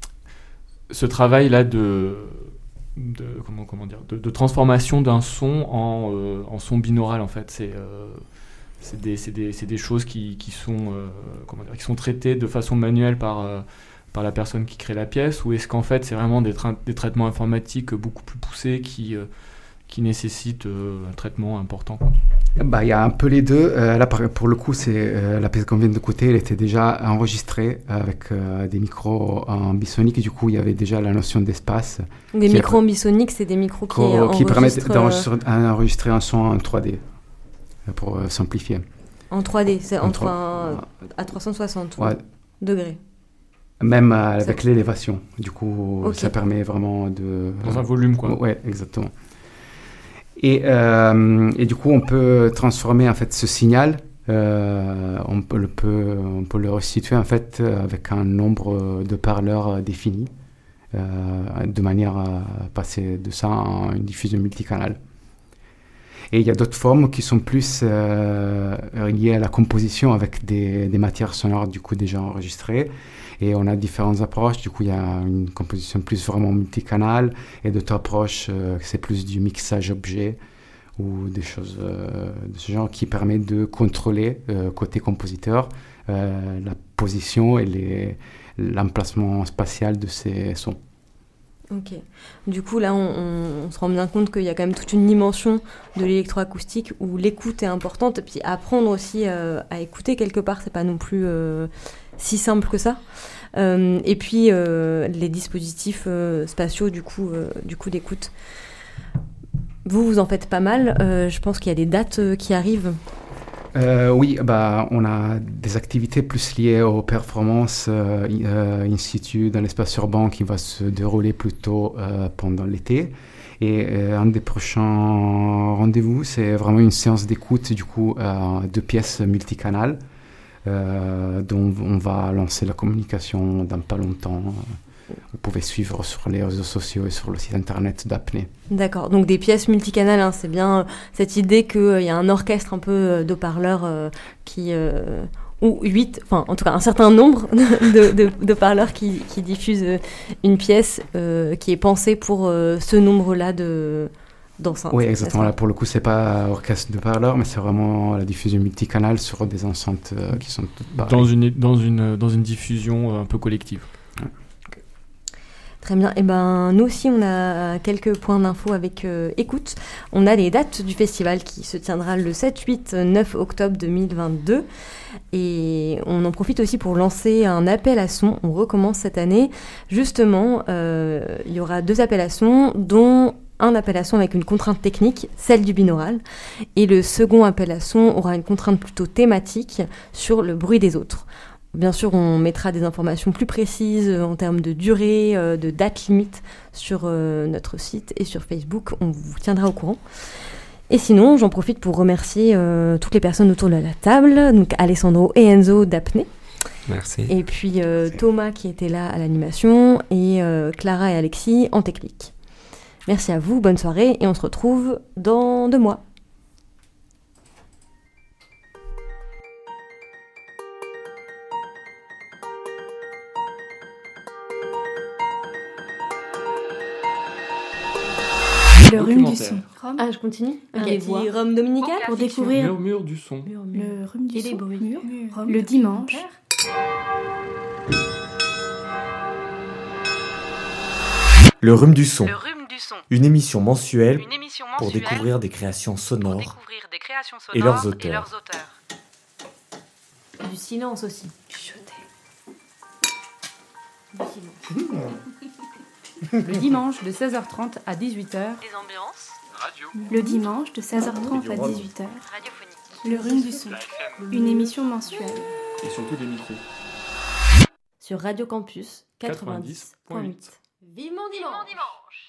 ce travail-là de... De, comment, comment dire, de, de transformation d'un son en, euh, en son binaural, en fait. C'est, euh, c'est, des, c'est, des, c'est des choses qui, qui, sont, euh, comment dire, qui sont traitées de façon manuelle par, euh, par la personne qui crée la pièce, ou est-ce qu'en fait c'est vraiment des, tra- des traitements informatiques beaucoup plus poussés qui, euh, qui nécessitent euh, un traitement important, quoi. Bah, il y a un peu les deux. Euh, là, pour le coup, c'est euh, la pièce qu'on vient d'écouter, elle était déjà enregistrée avec euh, des micros en bisonique. Et du coup, il y avait déjà la notion d'espace. Des micros en bisonique, c'est des micros qui, qui, qui permettent euh... d'enregistrer un son en trois D, pour euh, simplifier. En trois D, c'est en entre trois... un, à trois cent soixante ouais. degrés. Même euh, avec c'est... l'élévation. Du coup, okay. Ça permet vraiment de... Dans un volume, quoi. Oui, exactement. Et, euh, et du coup, on peut transformer en fait ce signal, euh, on, peut le, peut, on peut le restituer en fait avec un nombre de parleurs défini, euh, de manière à passer de ça à une diffusion multicanale. Et il y a d'autres formes qui sont plus euh, liées à la composition avec des, des matières sonores du coup déjà enregistrées. Et on a différentes approches. Du coup, il y a une composition plus vraiment multicanale et d'autres approches, euh, c'est plus du mixage objet ou des choses euh, de ce genre qui permet de contrôler, euh, côté compositeur, euh, la position et les, l'emplacement spatial de ces sons. Ok. Du coup, là, on, on, on se rend bien compte qu'il y a quand même toute une dimension de l'électroacoustique où l'écoute est importante. Et puis apprendre aussi euh, à écouter quelque part, c'est pas non plus euh, si simple que ça. Euh, et puis euh, les dispositifs euh, spatiaux, du coup, euh, du coup d'écoute. Vous, vous en faites pas mal. Euh, je pense qu'il y a des dates euh, qui arrivent. Euh, oui, bah, on a des activités plus liées aux performances euh, in situ dans l'espace urbain qui va se dérouler plutôt euh, pendant l'été. Et euh, un des prochains rendez-vous, c'est vraiment une séance d'écoute du coup euh, de pièces multicanales euh, dont on va lancer la communication dans pas longtemps. Vous pouvez suivre sur les réseaux sociaux et sur le site internet d'Apnée. D'accord, donc des pièces multicanales, hein, c'est bien euh, cette idée qu'il euh, y a un orchestre un peu euh, d'haut-parleurs euh, qui... Euh, ou huit, enfin en tout cas un certain nombre de, de, de parleurs qui, qui diffusent euh, une pièce euh, qui est pensée pour euh, ce nombre-là de, d'enceintes. Oui, exactement. Là, pour le coup, c'est pas orchestre de parleurs, mais c'est vraiment la diffusion multicanale sur des enceintes euh, qui sont toutes pareilles. Dans une, dans une, dans une diffusion un peu collective. Ouais. Très bien. Et ben, nous aussi, on a quelques points d'infos avec euh, écoute. On a les dates du festival qui se tiendra le sept, huit, neuf octobre deux mille vingt-deux. Et on en profite aussi pour lancer un appel à son. On recommence cette année. Justement, euh, il y aura deux appels à son, dont un appel à son avec une contrainte technique, celle du binaural. Et le second appel à son aura une contrainte plutôt thématique sur le bruit des autres. Bien sûr, on mettra des informations plus précises en termes de durée, de date limite sur notre site et sur Facebook. On vous tiendra au courant. Et sinon, j'en profite pour remercier euh, toutes les personnes autour de la table, donc Alessandro et Enzo d'Apnée. Merci. Et puis euh, Thomas qui était là à l'animation et euh, Clara et Alexis en technique. Merci à vous, bonne soirée et on se retrouve dans deux mois. Le rhume du son. Ah, je continue. Ok, Un voix. petit rhum dominical Pour découvrir Murmure du son. le rhume du Et les son. bruits. Mur, rhum, le dimanche. Le rhume du son. Le rhume du son. Une émission mensuelle Une émission pour mensuelle découvrir des créations pour sonores découvrir des créations sonores et leurs auteurs. et leurs auteurs. Du silence aussi. Du silence. Le dimanche de seize heures trente à dix-huit heures. Des ambiances Le dimanche de seize heures trente à dix-huit heures. radiophoniques. Le rhume du son. Une émission mensuelle. Et surtout des micros. Sur Radio Campus quatre-vingt-dix quatre-vingt-dix point huit. Vivement dimanche. Vivement dimanche.